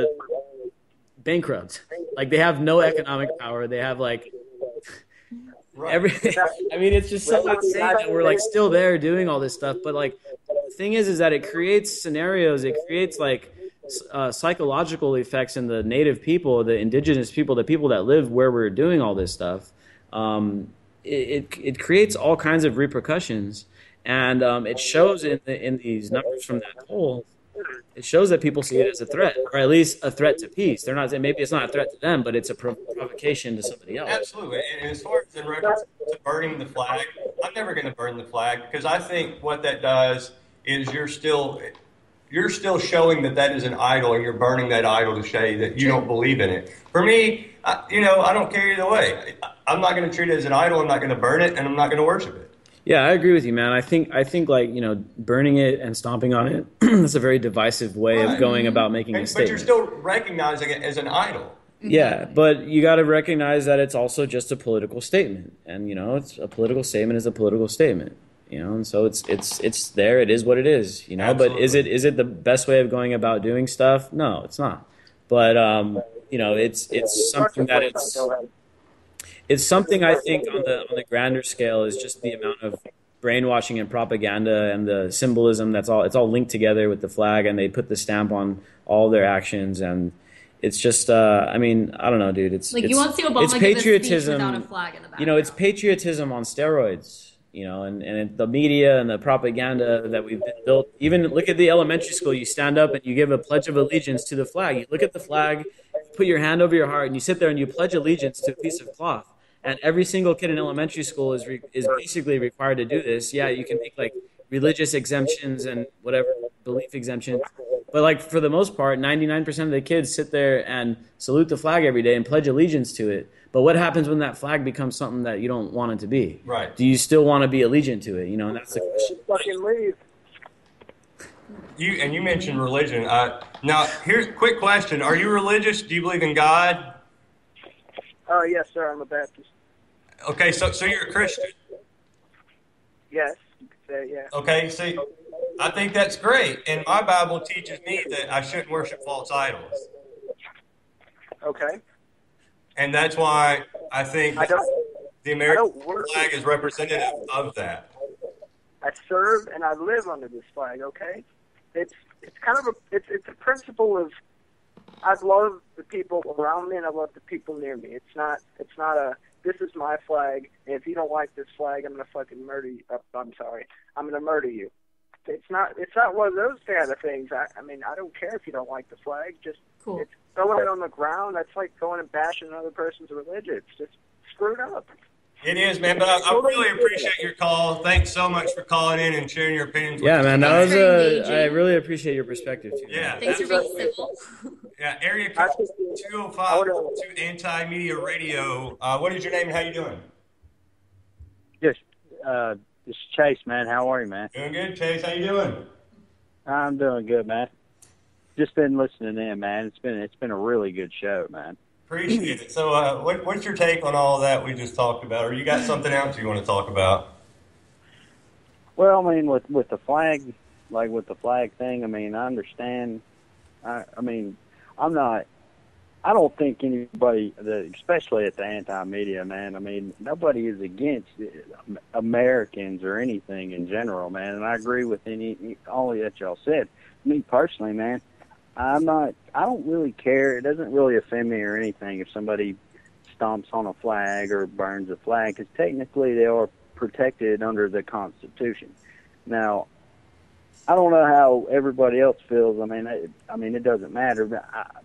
[SPEAKER 6] bankrupt. Like they have no economic power. They have like everything. I mean, it's just so insane that we're like still there doing all this stuff. But like the thing is that it creates scenarios. It creates like psychological effects in the native people, the indigenous people, the people that live where we're doing all this stuff. It creates all kinds of repercussions, and it shows in these numbers from that poll it shows that people see it as a threat, or at least a threat to peace. They're not, maybe it's not a threat to them, but it's a provocation to somebody else.
[SPEAKER 5] Absolutely. And as far as in reference to burning the flag, I'm never going to burn the flag, because I think what that does is you're still showing that is an idol, and you're burning that idol to show that you don't believe in it. For me, I don't care either way. I'm not going to treat it as an idol. I'm not going to burn it, and I'm not going to worship it.
[SPEAKER 6] Yeah, I agree with you, man. I think like, burning it and stomping on it, that's a very divisive way of going about making a statement.
[SPEAKER 5] But you're still recognizing it as an idol.
[SPEAKER 6] Yeah, but you got to recognize that it's also just a political statement. And, it's a political statement is a political statement. And so it's there. It is what it is.
[SPEAKER 5] Absolutely.
[SPEAKER 6] But is it the best way of going about doing stuff? No, it's not. But it's something that it's something I think on the grander scale is just the amount of brainwashing and propaganda and the symbolism it's all linked together with the flag, and they put the stamp on all their actions, and it's just I don't know, dude. It's
[SPEAKER 7] like you won't see Obama
[SPEAKER 6] it's patriotism
[SPEAKER 7] give a speech without a flag in the background.
[SPEAKER 6] It's patriotism on steroids. And the media and the propaganda that we've built. Even look at the elementary school. You stand up and you give a pledge of allegiance to the flag. You look at the flag, you put your hand over your heart, and you sit there and you pledge allegiance to a piece of cloth. And every single kid in elementary school is basically required to do this. Yeah, you can make like religious exemptions and whatever belief exemptions, but like for the most part, 99% of the kids sit there and salute the flag every day and pledge allegiance to it. But what happens when that flag becomes something that you don't want it to be?
[SPEAKER 5] Right.
[SPEAKER 6] Do you still want to be allegiant to it? And that's the question.
[SPEAKER 8] Fucking leave.
[SPEAKER 5] You mentioned religion. Now, here's a quick question. Are you religious? Do you believe in God?
[SPEAKER 8] Yes, sir. I'm a Baptist.
[SPEAKER 5] Okay, so you're a Christian.
[SPEAKER 8] Yes, you could say, yeah.
[SPEAKER 5] Okay, see, I think that's great. And my Bible teaches me that I shouldn't worship false idols.
[SPEAKER 8] Okay.
[SPEAKER 5] And that's why I think the American flag is representative of that.
[SPEAKER 8] I serve and I live under this flag, okay? It's kind of it's a principle of I love the people around me and I love the people near me. It's not a this is my flag, and if you don't like this flag, I'm gonna fucking murder you. I'm sorry, I'm gonna murder you. It's not one of those kind of things. I mean, I don't care if you don't like the flag. Just
[SPEAKER 7] cool.
[SPEAKER 8] It's throwing it on the ground. That's like going and bashing another person's religion. It's just screwed up.
[SPEAKER 5] It is, man, but I really appreciate your call. Thanks so much for calling in and sharing your opinions.
[SPEAKER 6] Yeah, man, I really appreciate your perspective too.
[SPEAKER 5] Yeah,
[SPEAKER 7] thanks for being civil.
[SPEAKER 5] Yeah, area code 205 Anti-Media Radio. What is your name and how you doing?
[SPEAKER 9] Yes, this is Chase, man. How are you, man?
[SPEAKER 5] Doing good, Chase. How you doing?
[SPEAKER 9] I'm doing good, man. Just been listening in, man. It's been a really good show, man.
[SPEAKER 5] Appreciate it. So, what's your take on all that we just talked about, or you got something else you want to talk about?
[SPEAKER 9] Well, I mean, with the flag, like with the flag thing, I mean, I understand. I don't think anybody, especially at the anti-media, man, I mean, nobody is against Americans or anything in general, man, and I agree with all that y'all said. Me personally, man, I don't really care. It doesn't really offend me or anything if somebody stomps on a flag or burns a flag, because technically they are protected under the Constitution. Now, I don't know how everybody else feels. I mean, it doesn't matter. But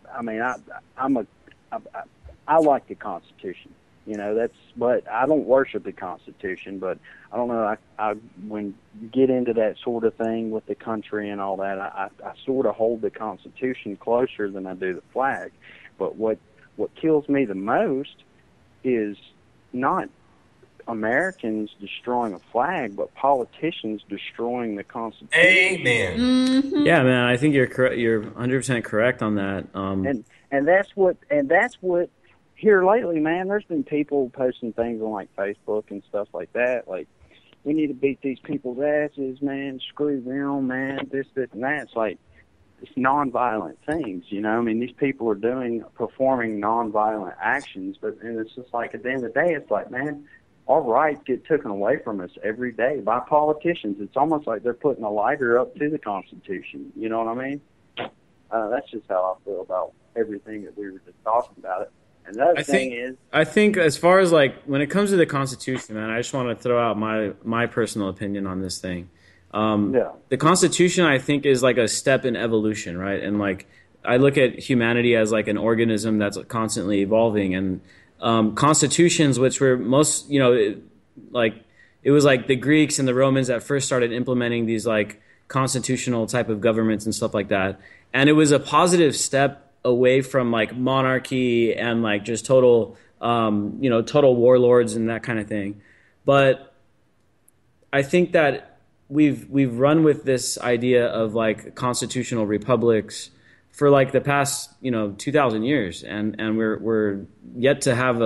[SPEAKER 9] I like the Constitution. But I don't worship the Constitution. But I don't know. When you get into that sort of thing with the country and all that, I sort of hold the Constitution closer than I do the flag. But what kills me the most is not Americans destroying a flag, but politicians destroying the Constitution.
[SPEAKER 5] Amen.
[SPEAKER 7] Mm-hmm.
[SPEAKER 6] Yeah, man, I think you're correct. You're 100% correct on that.
[SPEAKER 9] And that's what here lately, man. There's been people posting things on like Facebook and stuff like that. Like, we need to beat these people's asses, man. Screw them, man. This, and that. It's like it's nonviolent things, I mean, these people are performing nonviolent actions, and it's just like at the end of the day, it's like, man, our rights get taken away from us every day by politicians. It's almost like they're putting a lighter up to the Constitution. You know what I mean? That's just how I feel about everything that we were just talking about it. And the other thing is,
[SPEAKER 6] I think as far as like when it comes to the Constitution, man, I just want to throw out my personal opinion on this thing. The Constitution, I think, is like a step in evolution, right? And like I look at humanity as like an organism that's constantly evolving, and constitutions, which were most, it was like the Greeks and the Romans that first started implementing these like constitutional type of governments and stuff like that, and it was a positive step away from like monarchy and like just total warlords and that kind of thing. But I think that we've run with this idea of like constitutional republics for like the past 2,000 years, and we're yet to have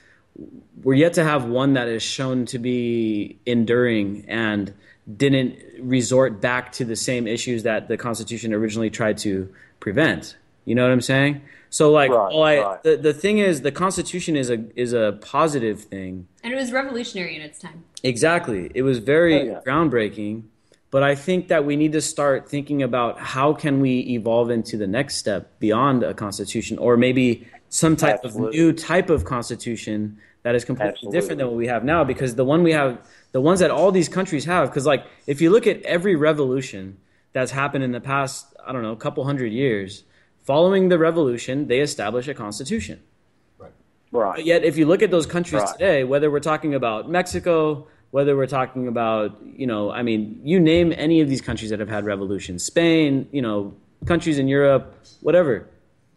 [SPEAKER 6] one that is shown to be enduring and didn't resort back to the same issues that the Constitution originally tried to prevent. You know what I'm saying? So like, the thing is, the Constitution is a positive thing,
[SPEAKER 10] and it was revolutionary in its time. Exactly,
[SPEAKER 6] it was very groundbreaking. But I think that we need to start thinking about how can we evolve into the next step beyond a constitution, or maybe some type of new type of constitution that is completely different than what we have now. Because the ones that all these countries have, because like if you look at every revolution that's happened in the past, I don't know, couple hundred years, following the revolution, they establish a constitution.
[SPEAKER 9] Right.
[SPEAKER 6] But yet, if you look at those countries today, whether we're talking about Mexico, whether we're talking about, you name any of these countries that have had revolutions, Spain, countries in Europe, whatever,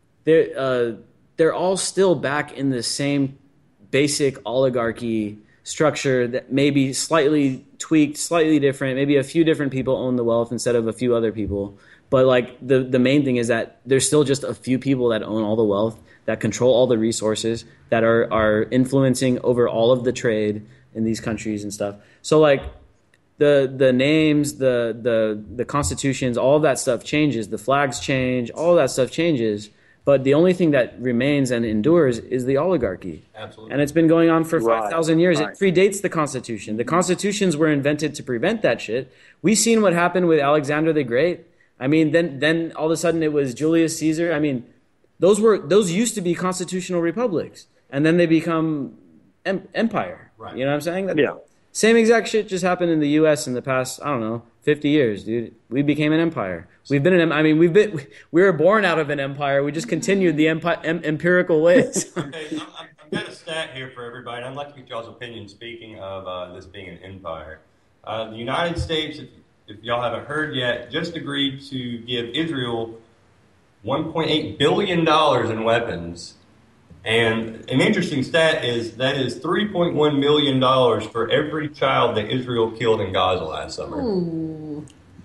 [SPEAKER 6] they're all still back in the same basic oligarchy structure that may be slightly tweaked, slightly different. Maybe a few different people own the wealth instead of a few other people. But like the main thing is that there's still just a few people that own all the wealth, that control all the resources, that are influencing over all of the trade in these countries and stuff. So like the names, the constitutions, all of that stuff changes. The flags change, all of that stuff changes. But the only thing that remains and endures is the oligarchy.
[SPEAKER 5] Absolutely.
[SPEAKER 6] And it's been going on for 5,000 years. It predates the Constitution. The Constitutions were invented to prevent that shit. We've seen what happened with Alexander the Great. Then all of a sudden it was Julius Caesar. Those used to be constitutional republics, and then they become empire. Right. You know what I'm saying? Same exact shit just happened in the U.S. in the past, 50 years, dude. We became an empire. We've been we were born out of an empire. We just continued the empirical ways.
[SPEAKER 5] Okay, I've got a stat here for everybody. I'd like to get y'all's opinion. Speaking of this being an empire, the United States, if y'all haven't heard yet, just agreed to give Israel $1.8 billion in weapons. And an interesting stat is that is $3.1 million for every child that Israel killed in Gaza last summer.
[SPEAKER 10] Ooh.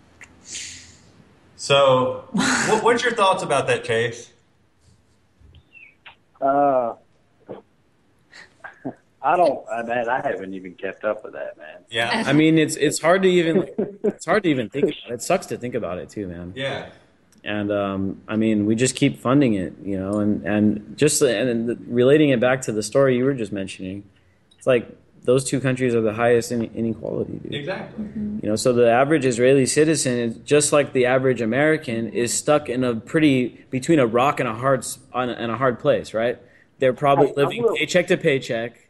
[SPEAKER 5] So, what's your thoughts about that, Chase?
[SPEAKER 9] I haven't even kept up with that, man.
[SPEAKER 5] Yeah.
[SPEAKER 6] It's hard to even think about it. It sucks to think about it too, man.
[SPEAKER 5] Yeah.
[SPEAKER 6] And we just keep funding it, and relating it back to the story you were just mentioning, it's like those two countries are the highest in inequality, dude.
[SPEAKER 5] Exactly.
[SPEAKER 10] Mm-hmm.
[SPEAKER 6] So the average Israeli citizen is just like the average American is stuck in between a rock and a hard place, right? They're probably living paycheck to paycheck.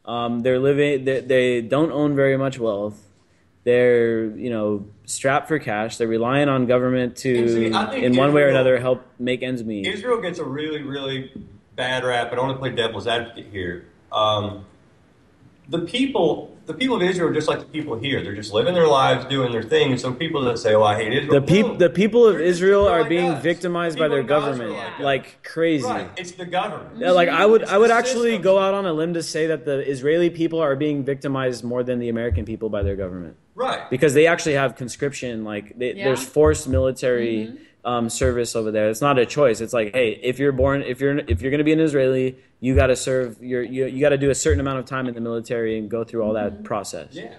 [SPEAKER 6] They don't own very much wealth. They're, strapped for cash. They're relying on government to, in one way or another, help make ends meet.
[SPEAKER 5] Israel gets a really, really bad rap, but I want to play devil's advocate here. The people of Israel are just like the people here. They're just living their lives, doing their thing. So people that say, "Oh, I hate Israel,"
[SPEAKER 6] the people of Israel are being victimized by their government like crazy.
[SPEAKER 5] Right, it's the government.
[SPEAKER 6] Yeah, like I would actually go out on a limb to say that the Israeli people are being victimized more than the American people by their government.
[SPEAKER 5] Right.
[SPEAKER 6] Because they actually have conscription, there's forced military service over there. It's not a choice. It's like, hey, if you're going to be an Israeli, you got to serve you got to do a certain amount of time in the military and go through all that process.
[SPEAKER 5] Yeah.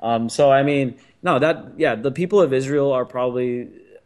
[SPEAKER 6] The people of Israel are probably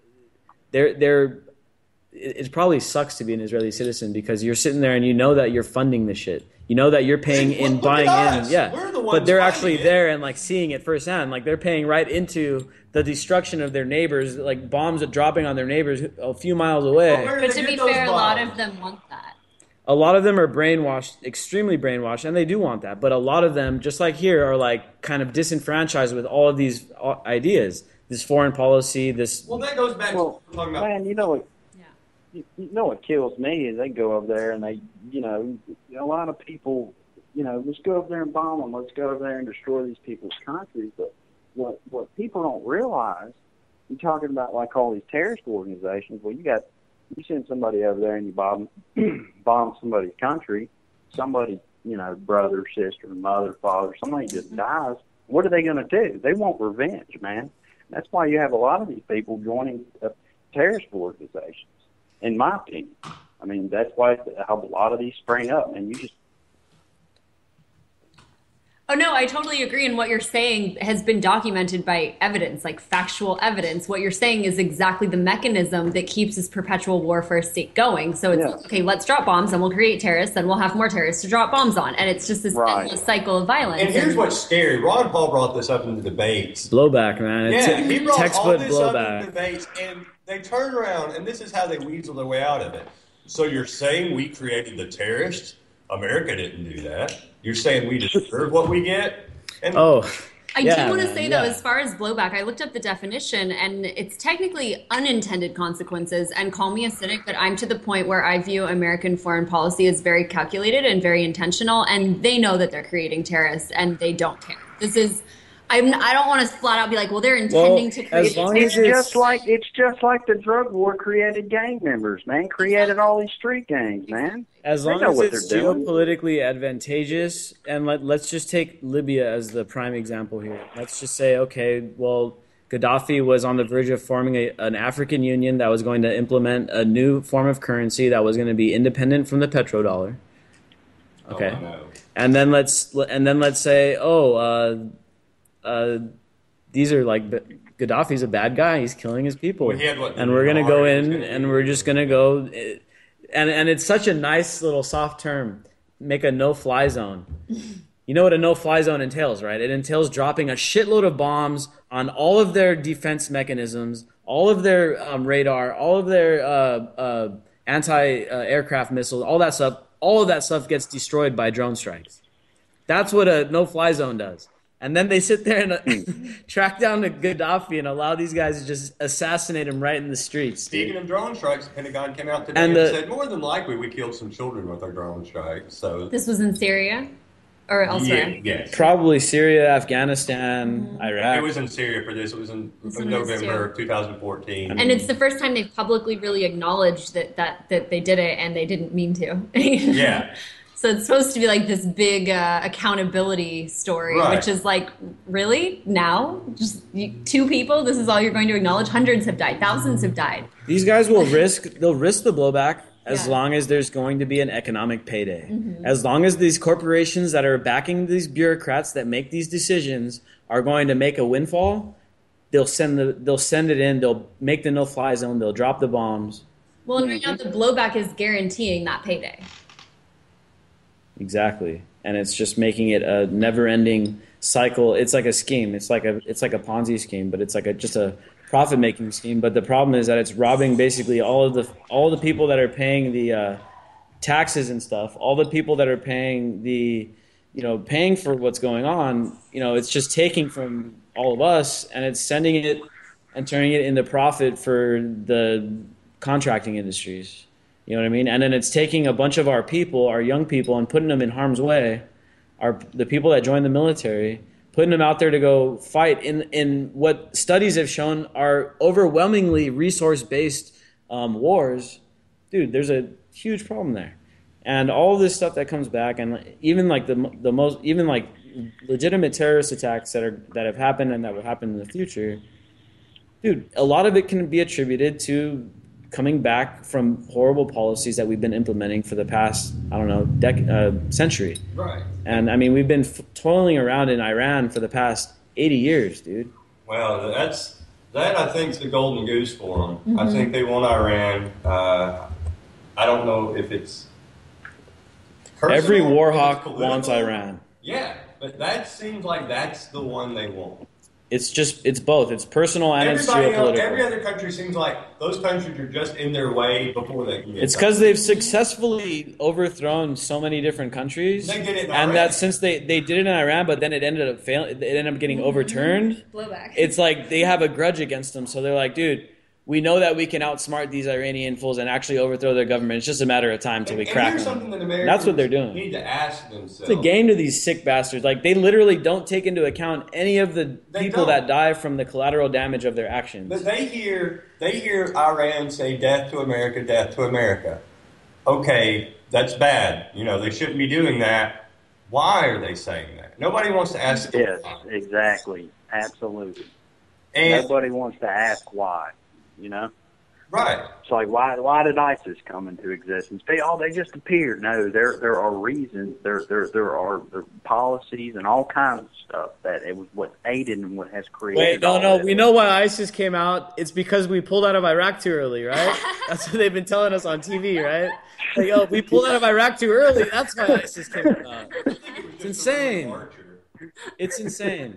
[SPEAKER 6] it probably sucks to be an Israeli citizen because you're sitting there and you know that you're funding this shit. You know that you're paying in, buying in, but they're actually there and seeing it firsthand. Like they're paying right into the destruction of their neighbors, like bombs are dropping on their neighbors a few miles away.
[SPEAKER 10] But to be fair, a lot of them want that.
[SPEAKER 6] A lot of them are brainwashed, extremely brainwashed, and they do want that. But a lot of them, just like here, are kind of disenfranchised with all of these ideas. this foreign policy, this.
[SPEAKER 5] Well, that goes back to what we're talking about.
[SPEAKER 9] Man, you know what? You know what kills me is they go over there and they, a lot of people, let's go over there and bomb them. Let's go over there and destroy these people's countries. But what people don't realize, you're talking about like all these terrorist organizations. Well, you send somebody over there and you bomb somebody's country, somebody, brother, sister, mother, father, somebody just dies. What are they going to do? They want revenge, man. That's why you have a lot of these people joining terrorist organizations. In my opinion, I mean, that's why how a lot of these spring up, and you just.
[SPEAKER 10] Oh, no, I totally agree. And what you're saying has been documented by evidence, like factual evidence. What you're saying is exactly the mechanism that keeps this perpetual warfare state going. So it's, okay, let's drop bombs, and we'll create terrorists, then we'll have more terrorists to drop bombs on. And it's just this endless cycle of violence.
[SPEAKER 5] And here's what's scary. Ron Paul brought this up in the debates.
[SPEAKER 6] Blowback, man.
[SPEAKER 5] Yeah, he brought
[SPEAKER 6] textbook
[SPEAKER 5] all this
[SPEAKER 6] blowback.
[SPEAKER 5] up in the debates, and they turn around, and this is how they weasel their way out of it. So you're saying we created the terrorists? America didn't do that. You're saying we deserve what we get? And
[SPEAKER 10] I do want to say, though, as far as blowback, I looked up the definition, and it's technically unintended consequences. And call me a cynic, but I'm to the point where I view American foreign policy as very calculated and very intentional, and they know that they're creating terrorists, and they don't care. This is... I don't want to flat out be like, well, they're intending to create.
[SPEAKER 9] It's just like the drug war created gang members, man. Created all these street gangs, man.
[SPEAKER 6] As long as it's geopolitically advantageous, and let's just take Libya as the prime example here. Let's just say, okay, well, Gaddafi was on the verge of forming an African Union that was going to implement a new form of currency that was going to be independent from the petrodollar. Okay, and then let's say, these are like Gaddafi's a bad guy. He's killing his people, and we're gonna go in and we're just gonna go, and it's such a nice little soft term. Make a no-fly zone. You know what a no-fly zone entails, right? It entails dropping a shitload of bombs on all of their defense mechanisms, all of their radar, all of their anti-aircraft missiles, all that stuff. All of that stuff gets destroyed by drone strikes. That's what a no-fly zone does. And then they sit there and track down to Gaddafi and allow these guys to just assassinate him right in the streets.
[SPEAKER 5] Speaking of drone strikes, the Pentagon came out today and said more than likely we killed some children with our drone strikes. So
[SPEAKER 10] this was in Syria or elsewhere?
[SPEAKER 5] Yes.
[SPEAKER 6] Probably Syria, Afghanistan, Iraq.
[SPEAKER 5] It was in Syria for this. It was in November 2014.
[SPEAKER 10] And it's the first time they've publicly really acknowledged that they did it and they didn't mean to.
[SPEAKER 5] Yeah.
[SPEAKER 10] So it's supposed to be like this big accountability story, which is like, really? Now? Just two people? This is all you're going to acknowledge? Hundreds have died. Thousands have died.
[SPEAKER 6] They'll risk the blowback as long as there's going to be an economic payday. Mm-hmm. As long as these corporations that are backing these bureaucrats that make these decisions are going to make a windfall, they'll send it in, they'll make the no-fly zone, they'll drop the bombs.
[SPEAKER 10] Well, and right now the blowback is guaranteeing that payday.
[SPEAKER 6] Exactly, and it's just making it a never-ending cycle. It's like a scheme. It's like a Ponzi scheme, but it's like just a profit-making scheme. But the problem is that it's robbing basically all the people that are paying the taxes and stuff. All the people that are paying paying for what's going on. It's just taking from all of us, and it's sending it and turning it into profit for the contracting industries. You know what I mean? And then it's taking a bunch of our people, our young people, and putting them in harm's way. The people that join the military, putting them out there to go fight in what studies have shown are overwhelmingly resource-based wars. Dude, there's a huge problem there. And all this stuff that comes back, and even like the most, even like legitimate terrorist attacks that have happened and that will happen in the future, dude, a lot of it can be attributed to coming back from horrible policies that we've been implementing for the past, century.
[SPEAKER 5] Right.
[SPEAKER 6] And I mean, we've been toiling around in Iran for the past 80 years, dude.
[SPEAKER 5] Well, that I think is the golden goose for them. Mm-hmm. I think they want Iran. I don't know if it's personal,
[SPEAKER 6] every war hawk wants Iran.
[SPEAKER 5] Yeah, but that seems like that's the one they want.
[SPEAKER 6] it's both. It's personal and it's geopolitical.
[SPEAKER 5] Every other country seems like those countries are just in their way before they can get
[SPEAKER 6] It's because they've successfully overthrown so many different countries.
[SPEAKER 5] They did it in
[SPEAKER 6] and
[SPEAKER 5] Iran.
[SPEAKER 6] that since they did it in Iran, but then it ended up failing. It ended up getting overturned.
[SPEAKER 7] Blowback.
[SPEAKER 6] It's like they have a grudge against them, so they're like, dude, we know that we can outsmart these Iranian fools and actually overthrow their government. It's just a matter of time till we crack them. That's what they're doing.
[SPEAKER 5] Need to ask themselves.
[SPEAKER 6] It's a game to these sick bastards. Like, they literally don't take into account any of the people that die from the collateral damage of their actions.
[SPEAKER 5] But they hear Iran say death to America, death to America. Okay, that's bad. You know, they shouldn't be doing that. Why are they saying that? Nobody wants to ask.
[SPEAKER 9] Yes, exactly. Absolutely.
[SPEAKER 5] And
[SPEAKER 9] nobody wants to ask why, you know?
[SPEAKER 5] Right.
[SPEAKER 9] It's like, why did ISIS come into existence? They just appeared. No, there are reasons. There are policies and all kinds of stuff that it was what aided and what has created.
[SPEAKER 6] Wait, no. We know why ISIS came out. It's because we pulled out of Iraq too early, right? That's what they've been telling us on TV, right? Like, oh, we pulled out of Iraq too early. That's why ISIS came out. It's insane. It's insane.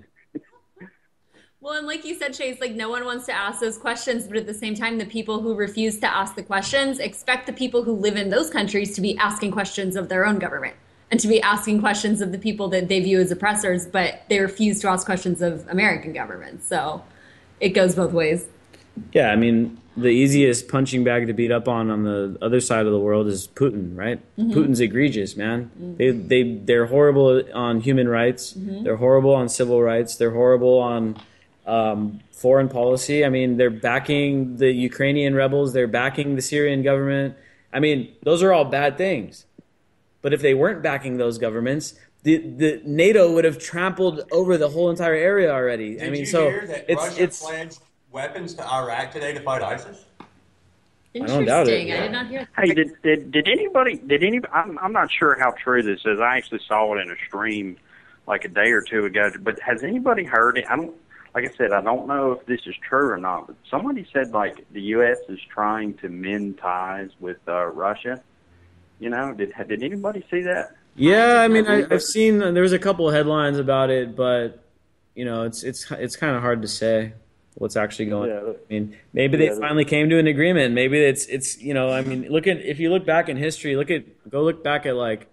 [SPEAKER 10] Well, and like you said, Chase, like no one wants to ask those questions, but at the same time, the people who refuse to ask the questions expect the people who live in those countries to be asking questions of their own government and to be asking questions of the people that they view as oppressors, but they refuse to ask questions of American government. So it goes both ways.
[SPEAKER 6] Yeah, I mean, the easiest punching bag to beat up on the other side of the world is Putin, right? Mm-hmm. Putin's egregious, man. Mm-hmm. They're horrible on human rights. Mm-hmm. They're horrible on civil rights. They're horrible on foreign policy. I mean, they're backing the Ukrainian rebels. They're backing the Syrian government. I mean, those are all bad things. But if they weren't backing those governments, the NATO would have trampled over the whole entire area already.
[SPEAKER 5] Did you hear that Russia pledged weapons to Iraq today to fight ISIS?
[SPEAKER 10] Interesting. I don't doubt it. I did not hear that.
[SPEAKER 9] Hey, did anybody? I'm not sure how true this is. I actually saw it in a stream like a day or two ago. But has anybody heard it? Like I said, I don't know if this is true or not, but somebody said like the U.S. is trying to mend ties with Russia. You know, did anybody see that?
[SPEAKER 6] Yeah, I mean, I've seen there was a couple of headlines about it, but you know, it's kind of hard to say what's actually going on. I mean, maybe they finally came to an agreement. Maybe it's you know, I mean, if you look back in history, go look back at like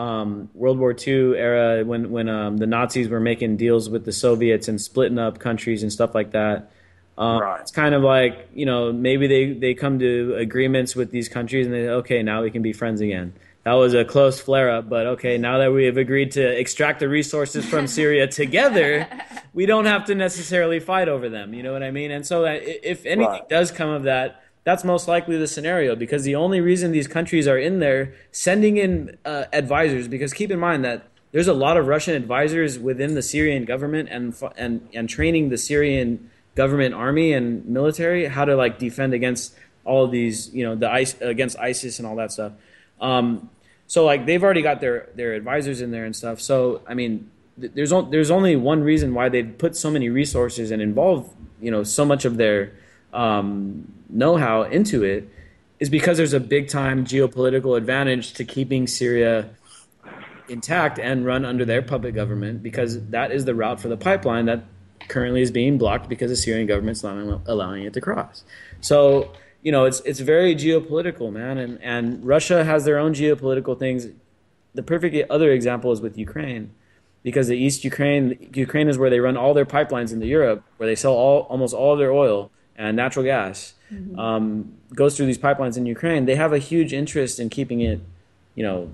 [SPEAKER 6] World War II era when the Nazis were making deals with the Soviets and splitting up countries and stuff like that.
[SPEAKER 9] Right.
[SPEAKER 6] It's kind of like, you know, maybe they come to agreements with these countries and they okay, now we can be friends again. That was a close flare-up, but okay, now that we have agreed to extract the resources from Syria together, we don't have to necessarily fight over them. You know what I mean? And so if anything does come of that, that's most likely the scenario, because the only reason these countries are in there sending in advisors, because keep in mind that there's a lot of Russian advisors within the Syrian government and training the Syrian government army and military how to like defend against all of these, you know, against ISIS and all that stuff. So like they've already got their advisors in there and stuff. So I mean, there's only one reason why they've put so many resources and involved, you know, so much of their know-how into it, is because there's a big-time geopolitical advantage to keeping Syria intact and run under their puppet government, because that is the route for the pipeline that currently is being blocked because the Syrian government's not allowing it to cross. So, you know, it's very geopolitical, man, and Russia has their own geopolitical things. The perfect other example is with Ukraine, because the East Ukraine is where they run all their pipelines into Europe, where they sell almost all of their oil and natural gas. Mm-hmm. Goes through these pipelines in Ukraine. They have a huge interest in keeping it, you know,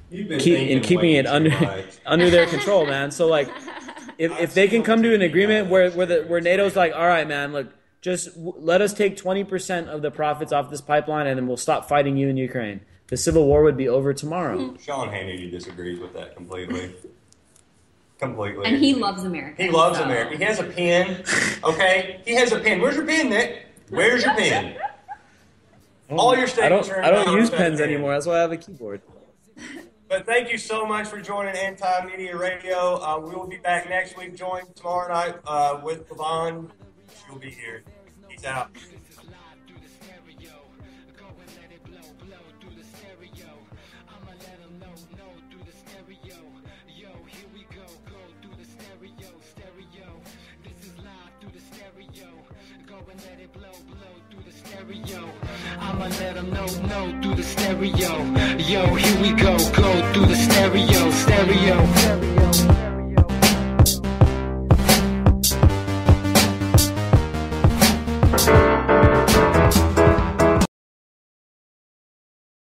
[SPEAKER 6] keeping it under their control, man. So like, if they can come to an agreement where NATO's like, all right, man, look, just let us take 20% of the profits off this pipeline, and then we'll stop fighting you in Ukraine. The civil war would be over tomorrow.
[SPEAKER 5] Sean Hannity disagrees with that completely. Completely.
[SPEAKER 7] And he loves America.
[SPEAKER 5] He loves America. He has a pen. Okay? He has a pen. Where's your pen, Nick? Where's your pen? All your statements are in
[SPEAKER 6] I don't use pens anymore. That's why I have a keyboard.
[SPEAKER 5] But thank you so much for joining Anti-Media Radio. We will be back next week. Join tomorrow night with Pavon. She'll be here. Peace out.
[SPEAKER 11] Yo, here we go through the stereo. This is live.
[SPEAKER 3] I'ma let them know through the stereo. Yo, here we go through the stereo.